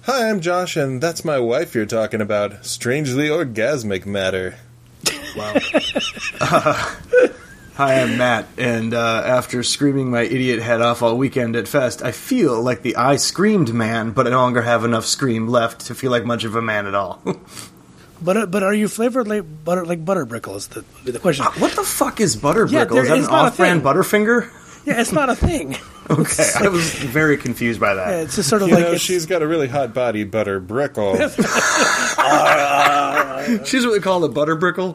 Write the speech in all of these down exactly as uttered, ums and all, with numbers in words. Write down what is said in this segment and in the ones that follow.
Hi, I'm Josh, and that's my wife you're talking about. Strangely orgasmic matter. Wow. uh, hi, I'm Matt, and uh, after screaming my idiot head off all weekend at Fest, I feel like the I Screamed man, but I no longer have enough scream left to feel like much of a man at all. But but are you flavored like butter like Butterbrickle is the the question. Uh, what the fuck is Butterbrickle? Yeah, there, is that an off-brand Butterfinger? Yeah, it's not a thing. Okay, like, I was very confused by that. Yeah, it's just sort of you like know, it's, she's got a really hot body, Butterbrickle. uh, she's what we call a Butterbrickle.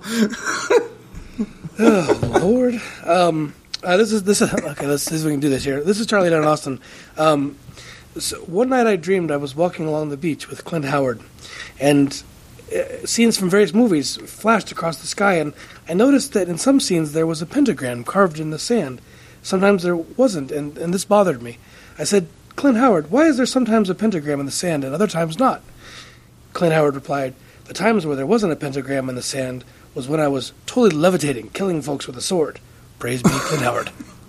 Oh Lord! Um, uh, this is this is okay. Let's see if we can do this here. This is Charlie down in Austin. Um, so one night I dreamed I was walking along the beach with Clint Howard, and uh, scenes from various movies flashed across the sky, and I noticed that in some scenes there was a pentagram carved in the sand. Sometimes there wasn't, and, and this bothered me. I said, Clint Howard, why is there sometimes a pentagram in the sand and other times not? Clint Howard replied, the times where there wasn't a pentagram in the sand was when I was totally levitating, killing folks with a sword. Praise be, Clint Howard.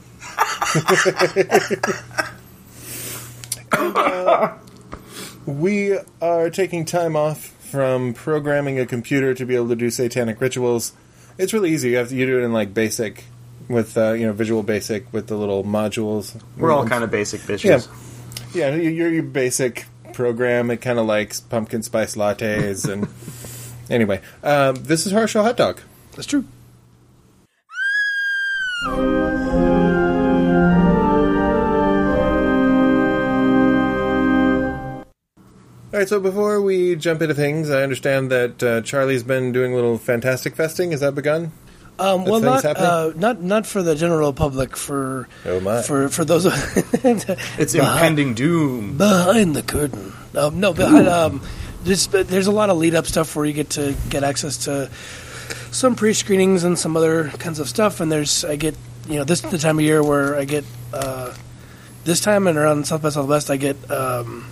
and, uh, we are taking time off from programming a computer to be able to do satanic rituals. It's really easy. You have to you do it in like BASIC. With, uh, you know, Visual Basic with the little modules. We're all kind of basic bitches. Yeah, yeah your, your basic program. It kind of likes pumpkin spice lattes. And anyway, um, this is Harsh Hot Dog. That's true. All right, so before we jump into things, I understand that uh, Charlie's been doing a little Fantastic Festing. Has that begun? Um, well, not uh, not not for the general public. For oh my. for for those. It's behind, impending doom behind the curtain. Um, no, behind, um, there's there's a lot of lead up stuff where you get to get access to some pre screenings and some other kinds of stuff. And there's I get you know this is the time of year where I get uh, this time and around South by Southwest I get um,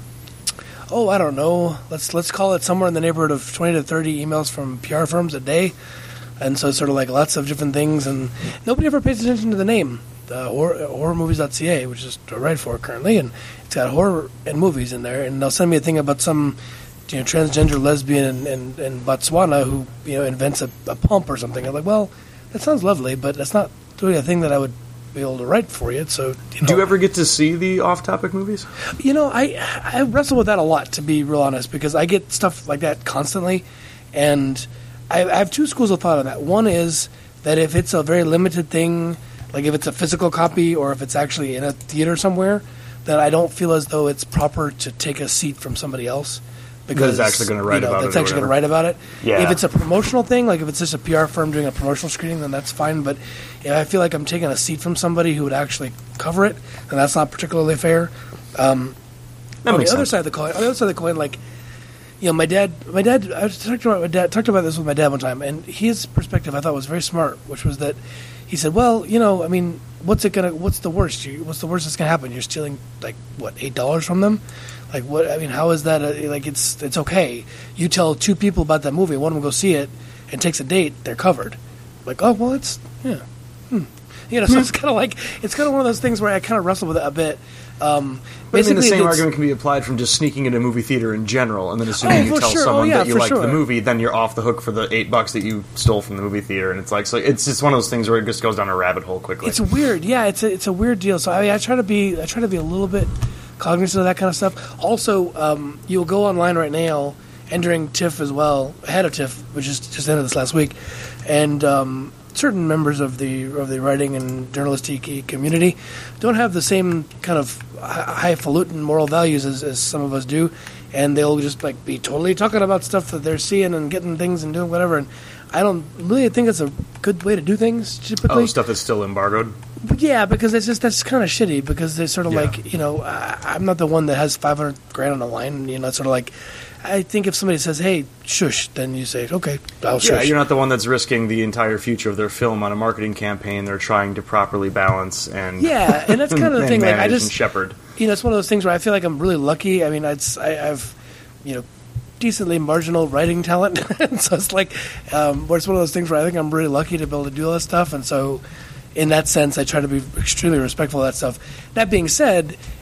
oh I don't know let's let's call it somewhere in the neighborhood of twenty to thirty emails from P R firms a day. And so it's sort of like lots of different things, and nobody ever pays attention to the name, uh, horror, horror movies dot c a, which is what I write for currently, and it's got horror and movies in there, and they'll send me a thing about some you know, transgender lesbian in, in, in Botswana who you know invents a, a pump or something. I'm like, well, that sounds lovely, but that's not really a thing that I would be able to write for you. So, you know. Do you ever get to see the off-topic movies? You know, I I wrestle with that a lot, to be real honest, because I get stuff like that constantly, and I have two schools of thought on that. One is that if it's a very limited thing, like if it's a physical copy or if it's actually in a theater somewhere, that I don't feel as though it's proper to take a seat from somebody else. Because that's actually going to write you know, about that's it. That's actually going to write about it. Yeah. If it's a promotional thing, like if it's just a P R firm doing a promotional screening, then that's fine. But if I feel like I'm taking a seat from somebody who would actually cover it, then that's not particularly fair. Um, that on makes the other sense. side of the coin, on the other side of the coin, like. You know, my dad. My dad. I talked about my dad. Talked about this with my dad one time, and his perspective I thought was very smart, which was that he said, "Well, you know, I mean, what's it gonna? What's the worst? You, what's the worst that's gonna happen? You're stealing like what eight dollars from them? Like what? I mean, how is that? A, like it's it's okay. You tell two people about that movie, one of them go see it and takes a date, they're covered. Like, oh well, it's yeah, hmm. you know. So it's kind of like it's kind of one of those things where I kind of wrestle with it a bit." Um, I mean, the same argument can be applied from just sneaking into a movie theater in general, and then assuming oh, you tell sure. someone oh, yeah, that you like sure. the movie, then you're off the hook for the eight bucks that you stole from the movie theater, and it's like so. It's just one of those things where it just goes down a rabbit hole quickly. It's weird, yeah. It's a, it's a weird deal. So I mean, I try to be I try to be a little bit cognizant of that kind of stuff. Also, um, you'll go online right now, and during TIFF as well, ahead of TIFF, which is just ended this last week, and um, certain members of the of the writing and journalistic community don't have the same kind of highfalutin moral values as, as some of us do, and they'll just like be totally talking about stuff that they're seeing and getting things and doing whatever. And I don't really think it's a good way to do things. Typically, oh, stuff that's still embargoed. But yeah, because it's just that's kind of shitty. Because they're sort of yeah. like you know, I, I'm not the one that has five hundred grand on the line. You know, it's sort of like. I think if somebody says, hey, shush, then you say, okay, I'll shush. Yeah, you're not the one that's risking the entire future of their film on a marketing campaign they're trying to properly balance and yeah, and that's kind of the thing. Like I just, shepherd. You know, it's one of those things where I feel like I'm really lucky. I mean, I'd, I, I've, you know, decently marginal writing talent, so it's like, um, where it's one of those things where I think I'm really lucky to be able to do all this stuff, and so in that sense, I try to be extremely respectful of that stuff. That being said,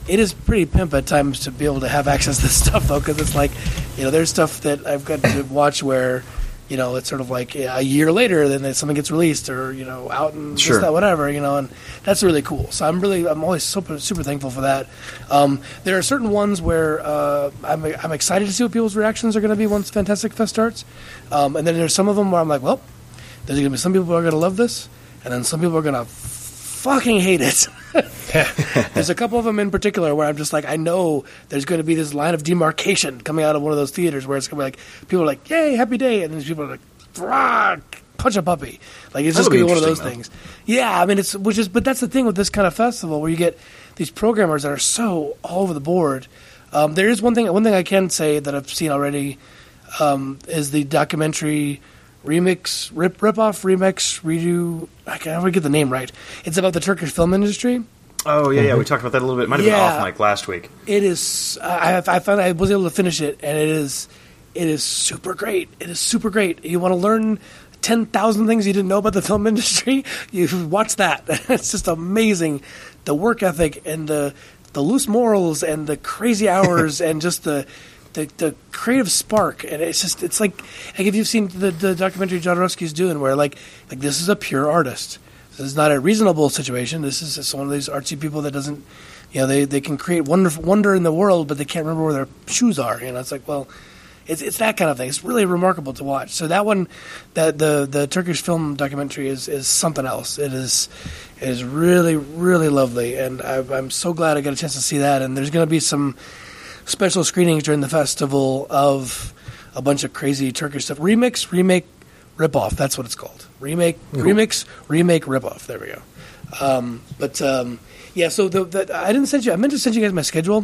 it is pretty pimp at times to be able to have access to this stuff, though, because it's like, you know, there's stuff that I've got to watch where, you know, it's sort of like a year later, then something gets released, or you know, out and sure. this, that, whatever, you know, and that's really cool. So I'm really, I'm always super, super thankful for that. Um, there are certain ones where uh, I'm, I'm excited to see what people's reactions are going to be once Fantastic Fest starts, um, and then there's some of them where I'm like, well, there's going to be some people who are going to love this, and then some people are going to fucking hate it. There's a couple of them in particular where I'm just like, I know there's going to be this line of demarcation coming out of one of those theaters where it's going to be like, people are like, yay, happy day, and then people are like, Rah, punch a puppy. Like, it's just going to be one of those though. things. Yeah, I mean, it's, which is, but that's the thing with this kind of festival where you get these programmers that are so all over the board. Um, there is one thing, one thing I can say that I've seen already um, is the documentary remix, rip, rip off, remix, redo. I can't ever get the name right. It's about the Turkish film industry. Oh yeah, yeah. We talked about that a little bit. It might have yeah, been off mic last week. It is. I, I found I was able to finish it, and it is. It is super great. It is super great. You want to learn ten thousand things you didn't know about the film industry? You watch that. It's just amazing. The work ethic and the the loose morals and the crazy hours and just the. The, the creative spark, and it's just it's like like if you've seen the, the documentary Jodorowsky's doing, where like like this is a pure artist. This is not a reasonable situation. This is just one of these artsy people that doesn't, you know, they, they can create wonder wonder in the world, but they can't remember where their shoes are. You know, it's like, well, it's it's that kind of thing. It's really remarkable to watch. So that one, that the the Turkish film documentary is is something else. It is it is really really lovely, and I, I'm so glad I got a chance to see that. And there's going to be some special screenings during the festival of a bunch of crazy Turkish stuff. Remix, remake, rip-off. That's what it's called. Remake, cool. remix, remake, rip-off. There we go. Um, but, um, yeah, so the, the, I didn't send you – I meant to send you guys my schedule.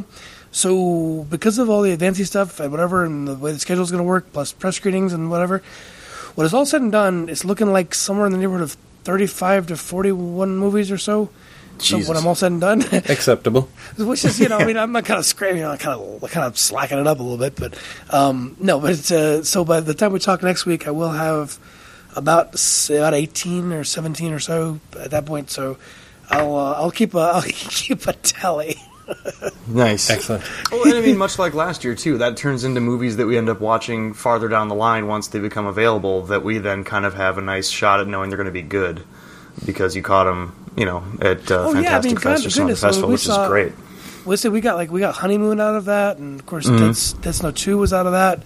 So because of all the advanced stuff and whatever and the way the schedule is going to work, plus press screenings and whatever, when it's all said and done, it's looking like somewhere in the neighborhood of thirty-five to forty-one movies or so. So when I'm all said and done, acceptable. Which is, you know, I mean, I'm not kind of screaming, you know, kind of, kind of slacking it up a little bit, but um, no. But it's, uh, so by the time we talk next week, I will have about about eighteen or seventeen or so at that point. So I'll uh, I'll keep a I'll keep a tally. Nice, excellent. Well, and I mean, much like last year too, that turns into movies that we end up watching farther down the line once they become available. That we then kind of have a nice shot at knowing they're going to be good because you caught them. You know, at uh, oh, Fantastic yeah, I mean, Fest or some goodness, festival, I mean, which saw, is great. We said we got like we got Honeymoon out of that, and of course, mm-hmm. Death, Death Snow two was out of that.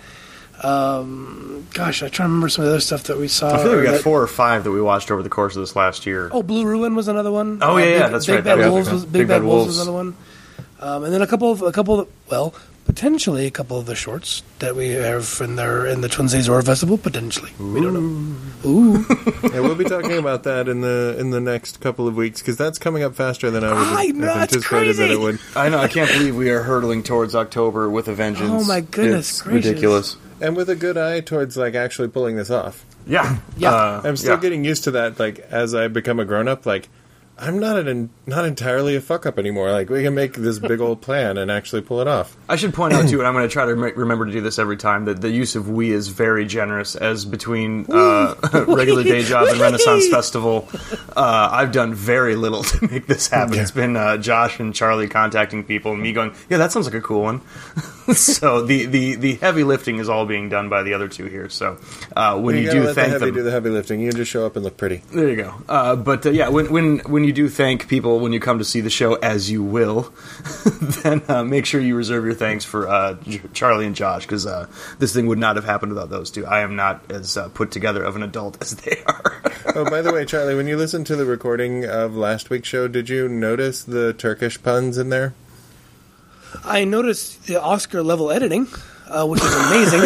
Um, gosh, I try to remember some of the other stuff that we saw. I feel like we got that, four or five that we watched over the course of this last year. Oh, Blue Ruin was another one. Oh uh, yeah, Big, yeah, that's Big right. Bad That Wolves was, was Big, Big Bad, Bad Wolves was another one. Um, and then a couple of a couple of well, potentially a couple of the shorts that we have in there in the Twin Cities Horror Festival. Potentially, Ooh. We don't know. Ooh, yeah, we'll be talking about that in the in the next couple of weeks because that's coming up faster than I would I know, have anticipated that it would. I know. I can't believe we are hurtling towards October with a vengeance. Oh my goodness, it's gracious. ridiculous. And with a good eye towards like actually pulling this off. Yeah, yeah. Uh, I'm still yeah. getting used to that. Like as I become a grown up, like. I'm not an not entirely a fuck up anymore. Like we can make this big old plan and actually pull it off. I should point out too, and I'm going to try to re- remember to do this every time, that the use of "we" is very generous. As between uh, regular day job and Renaissance Festival, uh, I've done very little to make this happen. Yeah. It's been uh, Josh and Charlie contacting people, and me going, "Yeah, that sounds like a cool one." So the, the, the heavy lifting is all being done by the other two here. So uh, when you, you do let thank the heavy them, do the heavy lifting. You just show up and look pretty. There you go. Uh, but uh, yeah, when when when you do thank people when you come to see the show, as you will, then uh, make sure you reserve your thanks for uh, J- Charlie and Josh, because uh, this thing would not have happened without those two. I am not as uh, put together of an adult as they are. Oh, by the way, Charlie, when you listened to the recording of last week's show, did you notice the Turkish puns in there? I noticed the Oscar level editing, uh, which is amazing.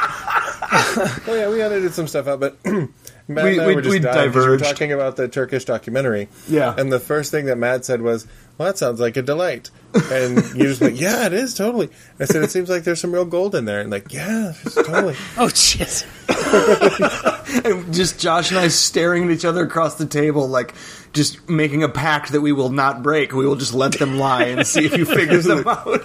Oh yeah, we edited some stuff out, but Matt we, and I we, were just we dying 'cause we were diverged. talking about the Turkish documentary. Yeah. And the first thing that Matt said was, well, that sounds like a delight. And you just went, yeah, it is, totally. I said, it seems like there's some real gold in there. And like, yeah, it's totally. Oh, shit. And just Josh and I staring at each other across the table, like just making a pact that we will not break. We will just let them lie and see if he figures them out.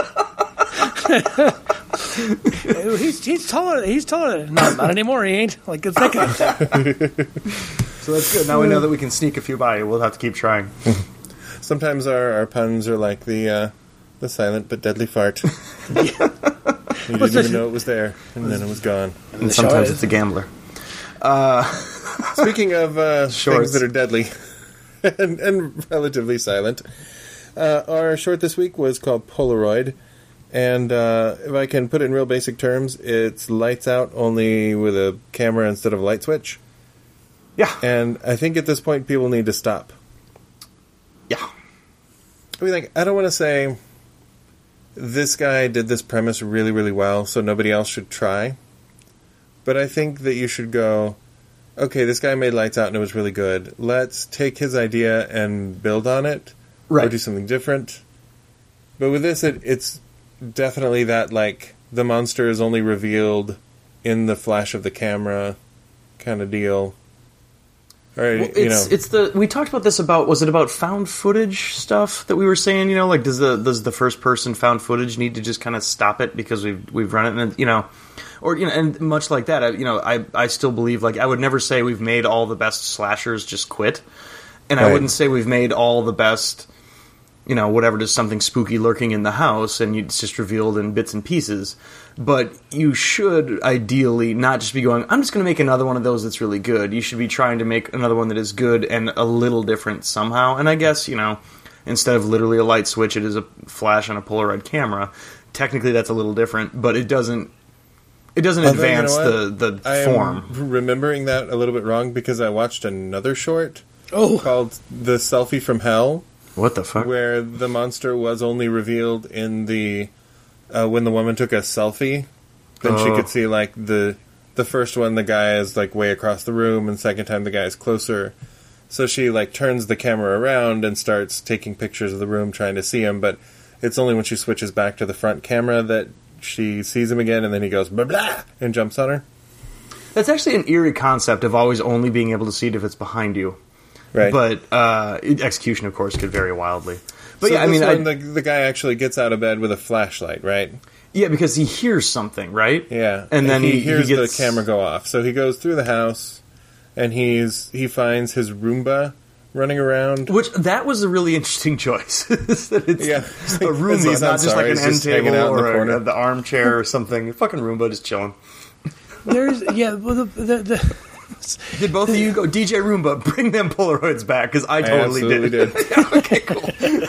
he's he's taller. He's taller. No, not anymore. He ain't. Like it's that kind of thing. So that's good. Now we know that we can sneak a few by. We'll have to keep trying. Sometimes our, our puns are like the uh, The silent but deadly fart. You didn't even know it was there, and then it was gone. And sometimes it's a gambler. Uh, Speaking of uh, Shorts. things that are deadly and, and relatively silent, uh, our short this week was called Polaroid. And uh, if I can put it in real basic terms, it's lights out only with a camera instead of a light switch. Yeah. And I think at this point people need to stop. Yeah. I mean, like, I don't want to say this guy did this premise really, really well, so nobody else should try. But I think that you should go, okay, this guy made lights out and it was really good. Let's take his idea and build on it. Right. Or do something different. But with this, it, it's definitely that, like, the monster is only revealed in the flash of the camera kind of deal. Or, Well, you it's, know. it's the we talked about this about was it about found footage stuff that we were saying, you know, like does the does the first person found footage need to just kind of stop it because we've we've run it, and you know, or you know, and much like that, I, you know, I I still believe, like, I would never say we've made all the best slashers just quit, and Right. I wouldn't say we've made all the best, you know, whatever, there's something spooky lurking in the house and it's just revealed in bits and pieces. But you should ideally not just be going, I'm just going to make another one of those that's really good. You should be trying to make another one that is good and a little different somehow. And I guess, you know, instead of literally a light switch, it is a flash on a Polaroid camera. Technically that's a little different, but it doesn't it doesn't Although, you advance know what? the, the I form. am remembering that a little bit wrong because I watched another short Oh, called The Selfie from Hell, What the fuck? where the monster was only revealed in the uh, when the woman took a selfie. Then she Oh. could see, like, the the first one, the guy is, like, way across the room, and second time the guy is closer. So she, like, turns the camera around and starts taking pictures of the room, trying to see him, but it's only when she switches back to the front camera that she sees him again, and then he goes, blah, blah, and jumps on her. That's actually an eerie concept of always only being able to see it if it's behind you. Right. But uh, execution, of course, could vary wildly. But so yeah, I this mean, one, I, the, the guy actually gets out of bed with a flashlight, right? yeah, because he hears something, right? Yeah, and then he, he, hears he gets, the camera go off. So he goes through the house, and he's he finds his Roomba running around. Which that was a really interesting choice. that it's Yeah. a Because Roomba, he's not just sorry, like an he's end just hanging table out in the or corner. a, the armchair or something. Fucking Roomba just chilling. there's yeah. Well, the, the, the Did both of you go, D J Roomba, bring them Polaroids back? Because I I totally absolutely did. did. Yeah, okay, cool.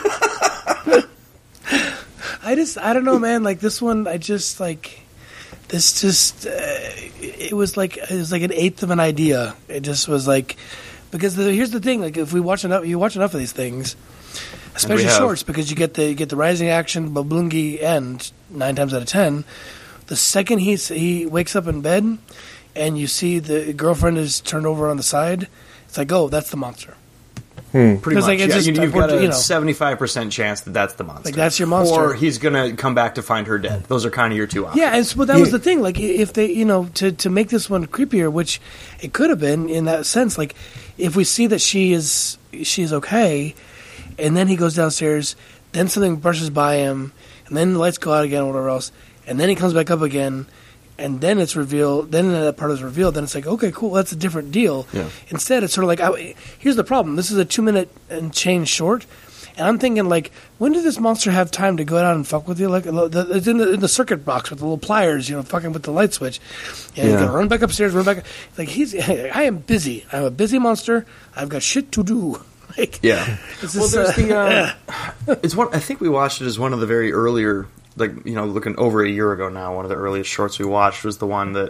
I just I don't know, man. Like this one, I just like this. Just uh, it was like it was like an eighth of an idea. It just was like because the, here's the thing: like if we watch enough, you watch enough of these things, especially have. shorts, because you get the you get the rising action, Bablungi end nine times out of ten. The second he he wakes up in bed, and you see the girlfriend is turned over on the side, it's like, oh, that's the monster. Pretty Because, much. like, it's yeah, just- you, you've got a you know. seventy-five percent chance that that's the monster. Like, that's your monster. Or he's going to come back to find her dead. Those are kind of your two options. Yeah, and so, but that was the thing. Like, if they, you know, to, to make this one creepier, which it could have been in that sense. Like, if we see that she is she is okay, and then he goes downstairs, then something brushes by him, and then the lights go out again, or whatever else, and then he comes back up again, and then it's revealed. Then that part is revealed. Then it's like, okay, cool, that's a different deal. Yeah. Instead, it's sort of like, I, here's the problem. This is a two minute and change short. And I'm thinking, like, when did this monster have time to go out and fuck with you? Like, the, it's in the, in the circuit box with the little pliers, you know, fucking with the light switch. And Yeah. you gotta run back upstairs, run back. Like, he's, I am busy. I'm a busy monster. I've got shit to do. Like, Yeah. it's Well, just, there's uh, the. Uh, it's one. I think we watched it as one of the very earlier, like, you know, looking over a year ago now. One of the earliest shorts we watched was the one that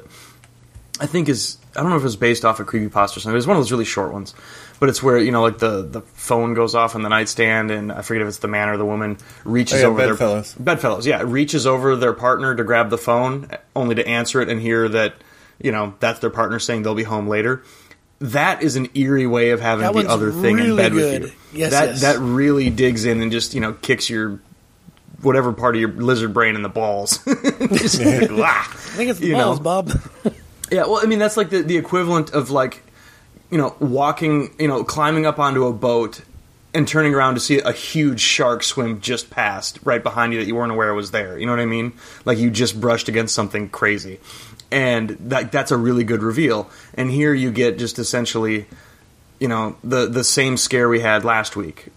I think is. I don't know if it was based off of Creepypasta or something. It was one of those really short ones, but it's where, you know, like the, the phone goes off on the nightstand, and I forget if it's the man or the woman reaches Oh, yeah, over their Bedfellows. Bedfellows. Yeah, reaches over their partner to grab the phone, only to answer it and hear that, you know, that's their partner saying they'll be home later. That is an eerie way of having That the one's other thing in really bed good. with you. Yes, that yes. that really digs in and just, you know, kicks your whatever part of your lizard brain in the balls. Just, "Wah." I think it's the you balls, know. Bob. Yeah, well, I mean, that's like the, the equivalent of, like, you know, walking, you know, climbing up onto a boat and turning around to see a huge shark swim just past right behind you that you weren't aware was there. You know what I mean? Like, you just brushed against something crazy. And that that's a really good reveal. And here you get just essentially, you know, the, the same scare we had last week.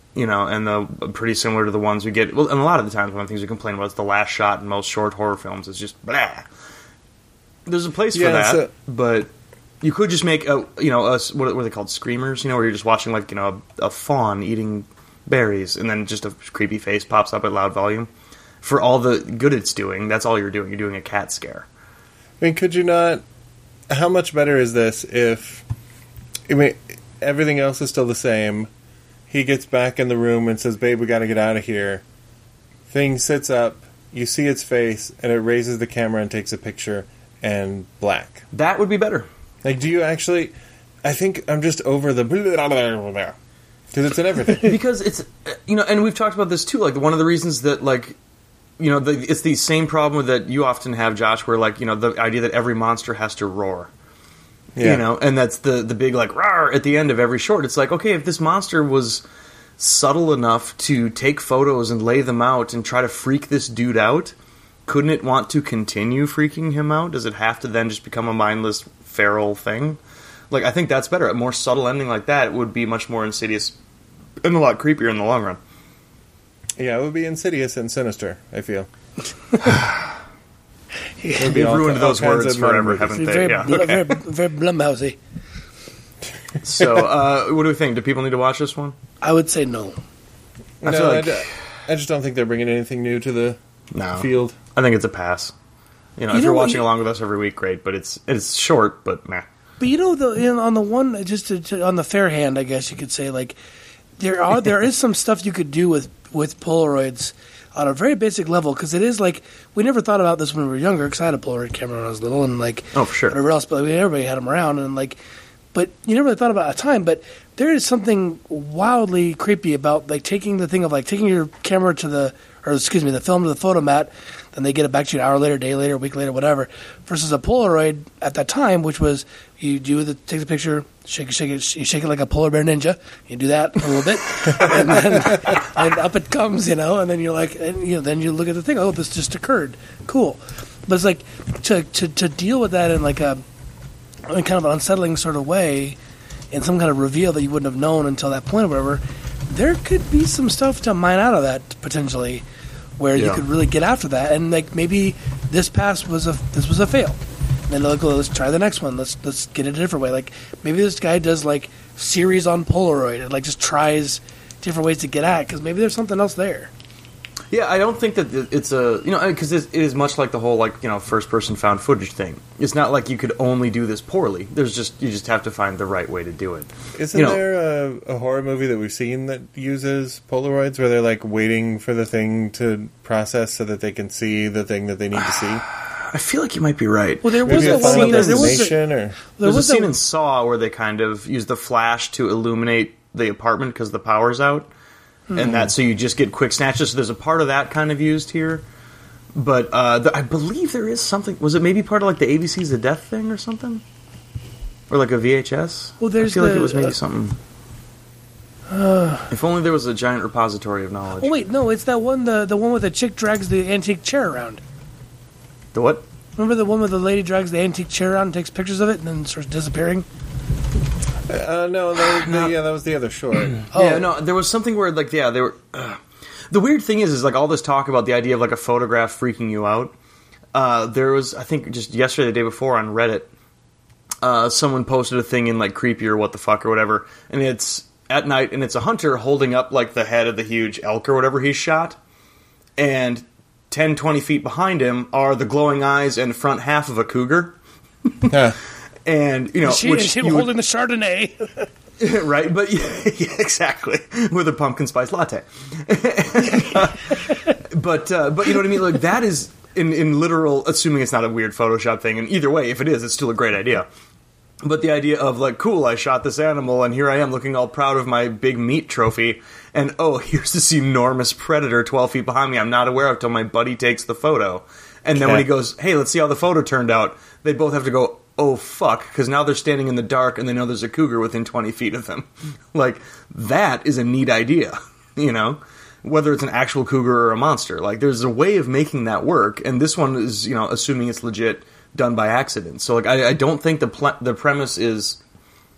you know, and the pretty similar to the ones we get. Well, and a lot of the times, one of the things we complain about is the last shot in most short horror films is just blah. There's a place Yeah, for that, so- but you could just make a, you know, a, what are they called, screamers? You know, where you're just watching like, you know, a, a fawn eating berries, and then just a creepy face pops up at loud volume. For all the good it's doing, that's all you're doing. You're doing a cat scare. I mean, could you not? How much better is this if? I mean, everything else is still the same. He gets back in the room and says, "Babe, we got to get out of here." Thing sits up. You see its face, and it raises the camera and takes a picture. And black. That would be better. Like, do you actually? I think I'm just over the because it's in everything. Because it's, you know, and we've talked about this too. Like, one of the reasons that, like, you know, the, it's the same problem that you often have, Josh, where, like, you know, the idea that every monster has to roar. Yeah. You know, and that's the the big like roar at the end of every short. It's like, okay, if this monster was subtle enough to take photos and lay them out and try to freak this dude out, couldn't it want to continue freaking him out? Does it have to then just become a mindless, feral thing? Like, I think that's better. A more subtle ending like that would be much more insidious and a lot creepier in the long run. Yeah, it would be insidious and sinister, I feel. They've ruined those words forever, haven't they? Very, Yeah. bl- Okay. very, very Blumhousey. So, uh, what do we think? Do people need to watch this one? I would say no. I no, feel like- I, d- I just don't think they're bringing anything new to the No. field. I think it's a pass. You know, You if know you're what watching you- along with us every week, great. But it's it's short, but meh. But you know, the you know, on the one, just to, to, on the fair hand, I guess you could say, like, there are there is some stuff you could do with with Polaroids on a very basic level, because it is like, we never thought about this when we were younger, because I had a Polaroid camera when I was little, and like, Oh, for sure. whatever else, but I mean, everybody had them around, and like, but you never really thought about a time. But there is something wildly creepy about like taking the thing of like taking your camera to the, or excuse me, the film to the photomat, then they get it back to you an hour later, day later, a week later, whatever. Versus a Polaroid at that time, which was you do the take the picture, shake it, shake it, you shake it like a polar bear ninja. You do that a little bit, and then and up it comes, you know. And then you're like, and you know, then you look at the thing. Oh, this just occurred. Cool. But it's like to to to deal with that in like a in kind of an unsettling sort of way, in some kind of reveal that you wouldn't have known until that point or whatever. There could be some stuff to mine out of that potentially, where you Yeah. could really get after that, and like maybe this pass was a this was a fail. And then like, well, let's try the next one. Let's let's get it a different way. Like maybe this guy does like series on Polaroid and like just tries different ways to get at it, because maybe there's something else there. Yeah, I don't think that it's a, you know, because it is much like the whole, like, you know, first person found footage thing. It's not like you could only do this poorly. There's just, you just have to find the right way to do it. Isn't You know- there a, a horror movie that we've seen that uses Polaroids where they're like waiting for the thing to process so that they can see the thing that they need to see? I feel like you might be right. Well, there was Maybe a a Final one. There, there was a, Destination or there There's a was scene a, in Saw where they kind of use the flash to illuminate the apartment because the power's out. And that, so you just get quick snatches. So there's a part of that kind of used here. But uh, the, I believe there is something. Was it maybe part of like the A B C's The Death thing or something? Or like a V H S? Well, there's I feel like the, it was maybe uh, something. If only there was a giant repository of knowledge. Oh wait, no, it's that one. The the one where the chick drags the antique chair around. The what? Remember the one where the lady drags the antique chair around and takes pictures of it and then starts disappearing? Uh, no, that, the, yeah, that was the other short. Oh. Yeah, no, there was something where, like, yeah, they were. Uh, the weird thing is, is like all this talk about the idea of like a photograph freaking you out. Uh, there was, I think, just yesterday, the day before, on Reddit, uh, someone posted a thing in like creepy or what the fuck or whatever, and it's at night, and it's a hunter holding up like the head of the huge elk or whatever he shot, and ten, twenty feet behind him are the glowing eyes and front half of a cougar. Huh. And, you know, She, which she you would- holding the Chardonnay. right, but yeah, yeah, exactly, with a pumpkin spice latte. uh, but uh, but you know what I mean? Like that is in in literal, assuming it's not a weird Photoshop thing. And either way, if it is, it's still a great idea. But the idea of like, cool, I shot this animal, and here I am looking all proud of my big meat trophy. And oh, here's this enormous predator twelve feet behind me. I'm not aware of till my buddy takes the photo. And then when he goes, hey, let's see how the photo turned out, they both have to go, oh, fuck, because now they're standing in the dark and they know there's a cougar within twenty feet of them. Like, that is a neat idea, you know? Whether it's an actual cougar or a monster. Like, there's a way of making that work, and this one is, you know, assuming it's legit, done by accident. So, like, I, I don't think the pl- the premise is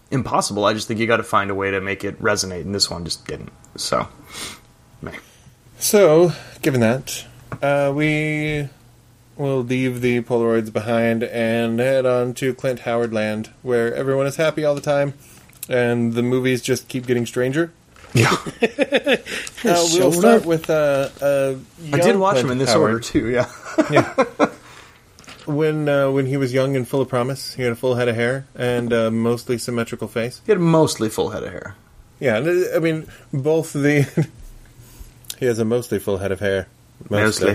impossible. I just think you got to find a way to make it resonate, and this one just didn't. So, meh. So, given that, uh, we will leave the Polaroids behind and head on to Clint Howard land, where everyone is happy all the time, and the movies just keep getting stranger. Yeah. uh, we'll start with uh, uh, I did watch Clint him in this Howard. order, too, yeah. Yeah. When uh, when he was young and full of promise, he had a full head of hair and a mostly symmetrical face. He had a mostly full head of hair. Yeah, and, uh, I mean, both the... he has a mostly full head of hair. Mostly.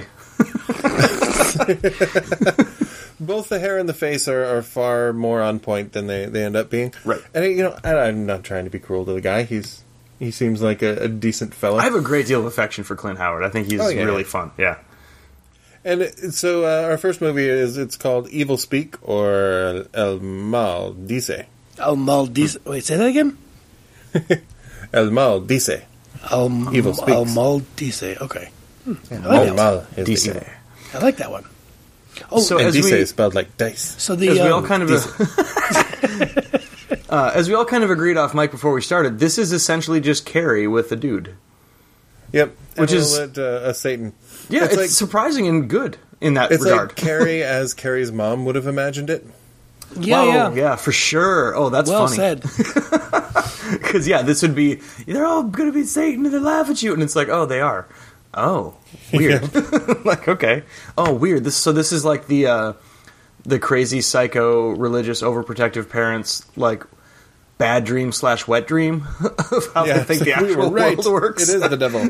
Both the hair and the face are, are far more on point than they, they end up being. Right. And, you know, I, I'm not trying to be cruel to the guy. He's He seems like a, a decent fella. I have a great deal of affection for Clint Howard. I think he's Oh, yeah. really fun. Yeah. And it, so uh, our first movie is, it's called Evil Speak, or El Mal Dice. El Mal Dice. Wait, say that again? El Mal Dice. El, Evil Speaks. El Mal Dice. Okay. Hmm. I, like El that Mal is Dice. the evil. I like that one. Oh, So And as Dice we- is spelled like dice. so the As we um, all kind of uh, as we all kind of agreed off mic before we started, this is essentially just Carrie with a dude. Yep. Which And is- we'll let, uh, a Satan. Yeah, It's it's, like- surprising and good in that It's regard. like Carrie as Carrie's mom would have imagined it. yeah, Wow, yeah, yeah, for sure. Oh, that's well funny. said. Because yeah, this would be they're all going to be Satan and they laugh at you, and it's like, oh, they are. Oh, weird. Like, okay. Oh, weird. This so this is like the uh, the crazy psycho religious overprotective parents like bad dream slash wet dream of how they think the we actual were right. world works. It is the devil.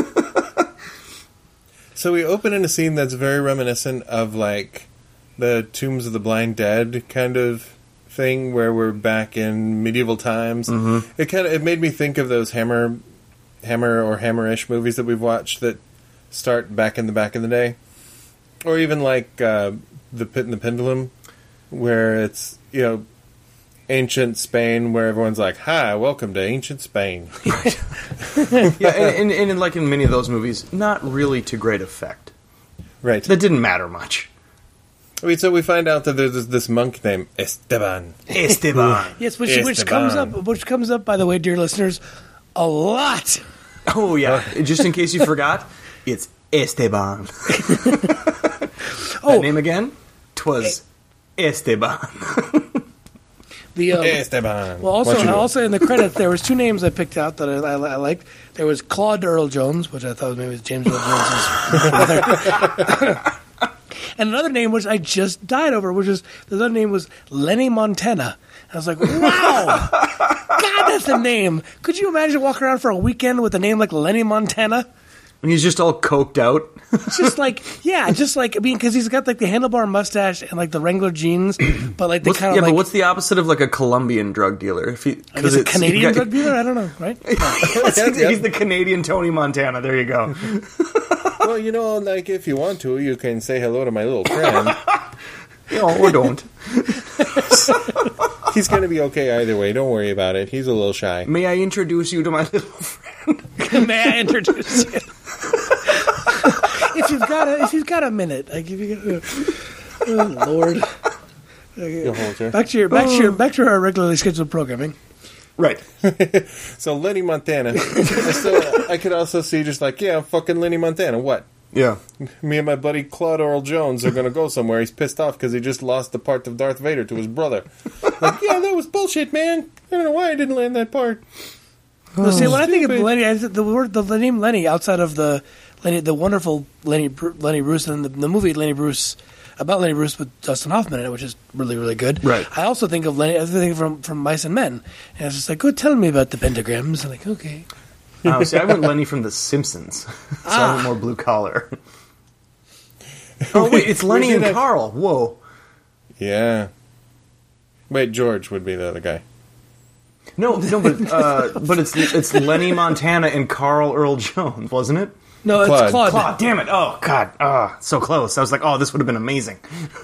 So we open in a scene that's very reminiscent of like the Tombs of the Blind Dead kind of thing, where we're back in medieval times. Mm-hmm. It kind of it made me think of those Hammer, Hammer or Hammerish movies that we've watched that start back in the back in the day, or even like uh, The Pit and the Pendulum, where it's you know ancient Spain, where everyone's like, "Hi, welcome to ancient Spain." Yeah, and, and, and like in many of those movies, not really to great effect. Right. That didn't matter much. I mean, so we find out that there's this, this monk named Esteban. Esteban. Yes, which, which Esteban. comes up, which comes up, by the way, dear listeners, a lot. Oh yeah, just in case you forgot, it's Esteban. Oh, That name again? Twas Esteban. the um, Esteban. well, also, What you doing? also in the credits, there was two names I picked out that I, I, I liked. There was Claude Earl Jones, which I thought maybe was James Earl Jones's brother. And another name which I just died over, which is the other name was Lenny Montana. I was like, wow, God, that's a name. Could you imagine walking around for a weekend with a name like Lenny Montana? And he's just all coked out. Just like, yeah, just like, I mean, because he's got like the handlebar mustache and like the Wrangler jeans, but like the What's, kind yeah, of like, but what's the opposite of like a Colombian drug dealer? If he, I guess a it's- Canadian you got- drug dealer? I don't know, right? He's the Canadian Tony Montana. There you go. Well, you know, like, if you want to, you can say hello to my little friend. No, or don't. He's going to be okay either way. Don't worry about it. He's a little shy. May I introduce you to my little friend? May I introduce you? if you've got a, if you've got a minute, I give you. Oh Lord! You'll hold her. Back to your back to your back to our regularly scheduled programming. Right. So, Lenny Montana. So, I could also see just like, yeah, I'm fucking Lenny Montana. What? Yeah. Me and my buddy Claude Earl Jones are going to go somewhere. He's pissed off because he just lost the part of Darth Vader to his brother. Like, yeah, that was bullshit, man. I don't know why I didn't land that part. Well, see, when I think of stupid. Lenny, I, the word the, the name Lenny outside of the Lenny, the wonderful Lenny Bru- Lenny Bruce and the, the movie Lenny Bruce about Lenny Bruce with Dustin Hoffman in it, which is really really good. Right. I also think of Lenny. I think from from Mice and Men, and it's just like, go tell me about the pentagrams. I'm like, okay. Oh, see, I went Lenny from The Simpsons, so I Ah. went more blue collar. Oh wait, it's Lenny We and did a- Carl. Whoa. Yeah. Wait, George would be the other guy. No, no, but uh, but it's it's Lenny Montana and Carl Earl Jones, wasn't it? No, it's Claude. Claude. Claude, damn it! Oh God, ah, so close. I was like, oh, this would have been amazing.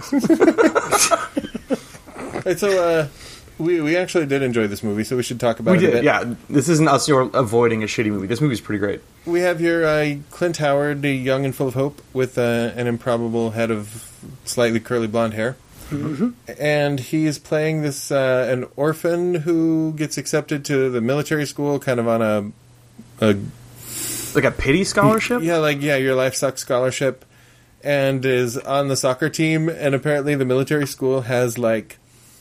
Right, so, uh, we, we actually did enjoy this movie, so we should talk about We it a did, bit. yeah. This isn't us you're avoiding a shitty movie. This movie's pretty great. We have here uh, Clint Howard, young and full of hope, with uh, an improbable head of slightly curly blonde hair. mm-hmm. and he's playing this uh, an orphan who gets accepted to the military school, kind of on a, a like a pity scholarship. Yeah, like yeah, your life sucks scholarship, and is on the soccer team. And apparently, the military school has like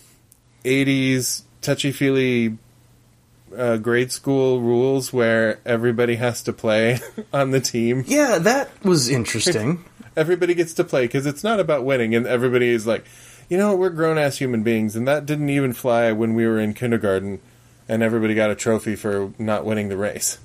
eighties touchy-feely uh, grade school rules where everybody has to play on the team. Yeah, that was interesting. Everybody gets to play because it's not about winning, and everybody is like, you know, we're grown-ass human beings, and that didn't even fly when we were in kindergarten, and everybody got a trophy for not winning the race.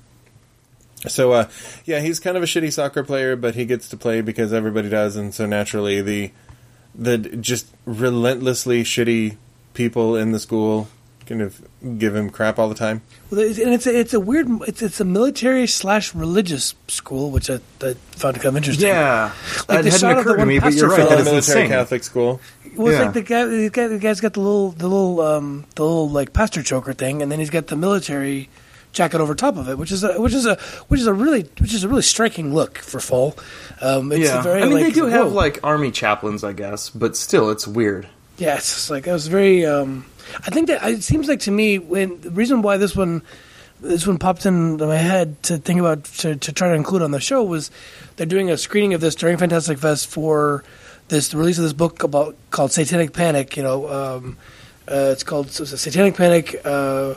So, uh, yeah, he's kind of a shitty soccer player, but he gets to play because everybody does, and so naturally the the just relentlessly shitty people in the school kind of give him crap all the time. Well, and it's a, it's a weird, it's it's a military slash religious school, which I, I found kind of interesting. Yeah, like that hadn't occurred to me, but you're right. That That is is military insane. Catholic school. Well, it's Yeah. like the guy, the guy, the guy's got the little, the little, um, the little like pastor choker thing, and then he's got the military jacket over top of it, which is a, which is a, which is a really, which is a really striking look for fall. Um, it's Yeah, a very, I mean like, they do have whoa. like army chaplains, I guess, but still, it's weird. Yeah, it's just like, it was very, um, I think that it seems like to me, when the reason why this one, this one popped into my head to think about, to, to try to include on the show was they're doing a screening of this during Fantastic Fest for this, the release of this book about, called Satanic Panic, you know, um, uh, it's called Satanic Panic, uh,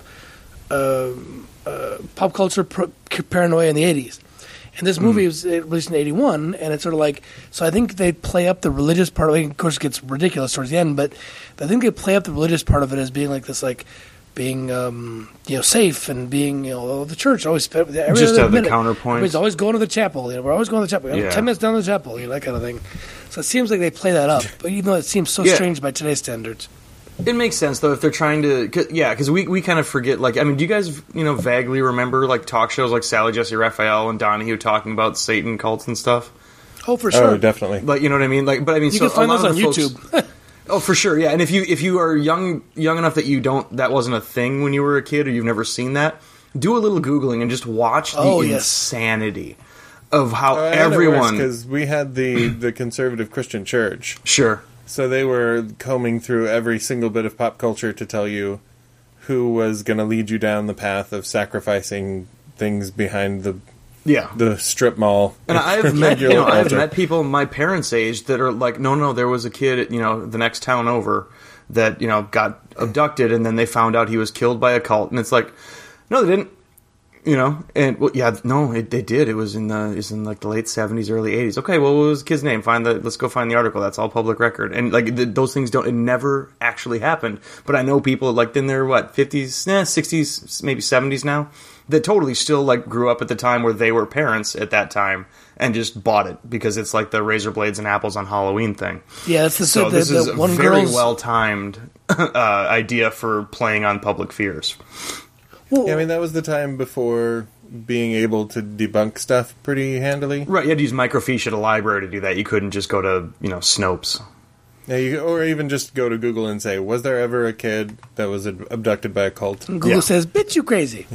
uh, uh, Pop Culture Pro- Paranoia in the eighties. And this movie was released in eighty-one, and it's sort of like, so I think they play up the religious part of it. Of course, it gets ridiculous towards the end, but I think they play up the religious part of it as being like this, like, being, um, you know, safe and being, you know, the church always, every Just other have the minute, counterpoint. everybody's always going to the chapel. You know, we're always going to the chapel. You know, Yeah. ten minutes down to the chapel, you know, that kind of thing. So it seems like they play that up, but even though it seems so Yeah. strange by today's standards. It makes sense though if they're trying to, cause, yeah, because we, we kind of forget. Like, I mean, do you guys you know vaguely remember like talk shows like Sally Jesse Raphael and Donahue talking about Satan cults and stuff? Oh, for sure. Oh, definitely. Like, you know what I mean? Like, but I mean, You so can find a lot those on of the folks- YouTube. Oh, for sure, yeah. And if you if you are young young enough that you don't that wasn't a thing when you were a kid or you've never seen that, do a little googling and just watch the Oh, yes. insanity of how Uh, everyone. because we had the the conservative Christian church. Sure. So they were combing through every single bit of pop culture to tell you who was going to lead you down the path of sacrificing things behind the Yeah. the strip mall. And I've Like met, you your know, I've altar. met people my parents' age that are like, no, no, there was a kid, at, you know, the next town over that, you know, got abducted and then they found out he was killed by a cult. And it's like, no, they didn't, you know, and well, yeah, no, it, they did. It was in the, it was in like the late seventies, early eighties. Okay, well, what was the kid's name? Find the, let's go find the article. That's all public record. And like the, those things don't, it never actually happened. But I know people like in their, what, fifties, eh, sixties, maybe seventies now, that totally still like grew up at the time where they were parents at that time and just bought it because it's like the razor blades and apples on Halloween thing. Yeah, that's the, So the, this the, is a one very girl's, well timed uh, idea for playing on public fears. Well, Yeah, I mean, that was the time before being able to debunk stuff pretty handily. Right, you had to use microfiche at a library to do that. You couldn't just go to, you know, Snopes. Yeah, you, or even just go to Google and say, was there ever a kid that was ab- abducted by a cult? Google Yeah. says, "Bitch, you crazy."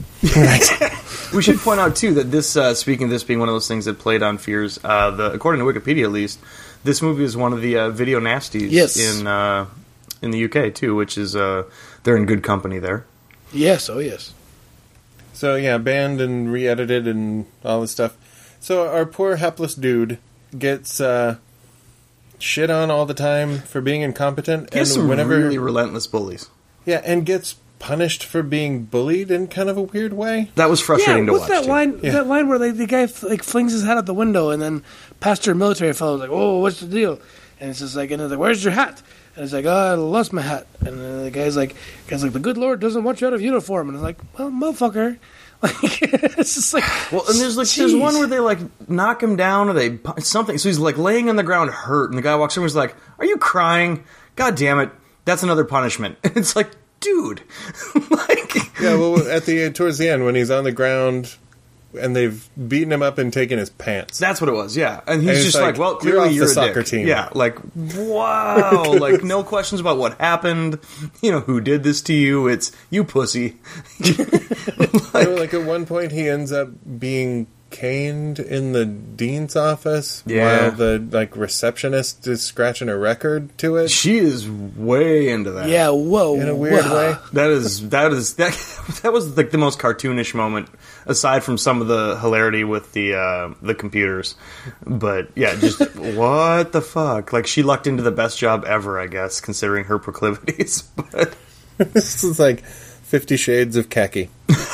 We should point out too that this, uh, speaking of this being one of those things that played on fears, uh, the according to Wikipedia at least, this movie is one of the uh, video nasties Yes. in uh, in the U K too, which is uh, they're in good company there. Yes, oh yes. So, yeah, banned and re-edited and all this stuff. So our poor hapless dude gets uh, shit on all the time for being incompetent. He has and some whenever, really relentless bullies. Yeah, and gets punished for being bullied in kind of a weird way. That was frustrating Yeah, to what's watch. that too. line? Yeah. That line where like the guy like flings his hat out the window, and then pastor military fellow is like, "Oh, what's the deal?" And it's just like, and it's like, "Where's your hat?" And it's like, "Oh, I lost my hat." And then the guy's like, "Guy's like, the good Lord doesn't want you out of uniform." And it's like, "Well, motherfucker." Like, it's just like, Well, and there's like there's jeez. one where they like knock him down or they pu- something. So he's like laying on the ground hurt, and the guy walks over and is like, "Are you crying? God damn it, that's another punishment." And it's like, dude, like, Yeah, well, at the towards the end when he's on the ground and they've beaten him up and taken his pants. that's what it was. Yeah, and he's And it's just like, like, "Well, you're clearly off you're, the a soccer dick." team. Yeah, like, wow, like no questions about what happened. You know who did this to you? It's you, pussy. You know, like at one point he ends up being caned in the dean's office Yeah. while the like receptionist is scratching a record to it. She is way into that. Yeah, whoa. In a weird whoa. way. That is that is that that was like the most cartoonish moment, aside from some of the hilarity with the uh, the computers. But yeah, just what the fuck? Like she lucked into the best job ever, I guess, considering her proclivities. But This is like Fifty Shades of Khaki.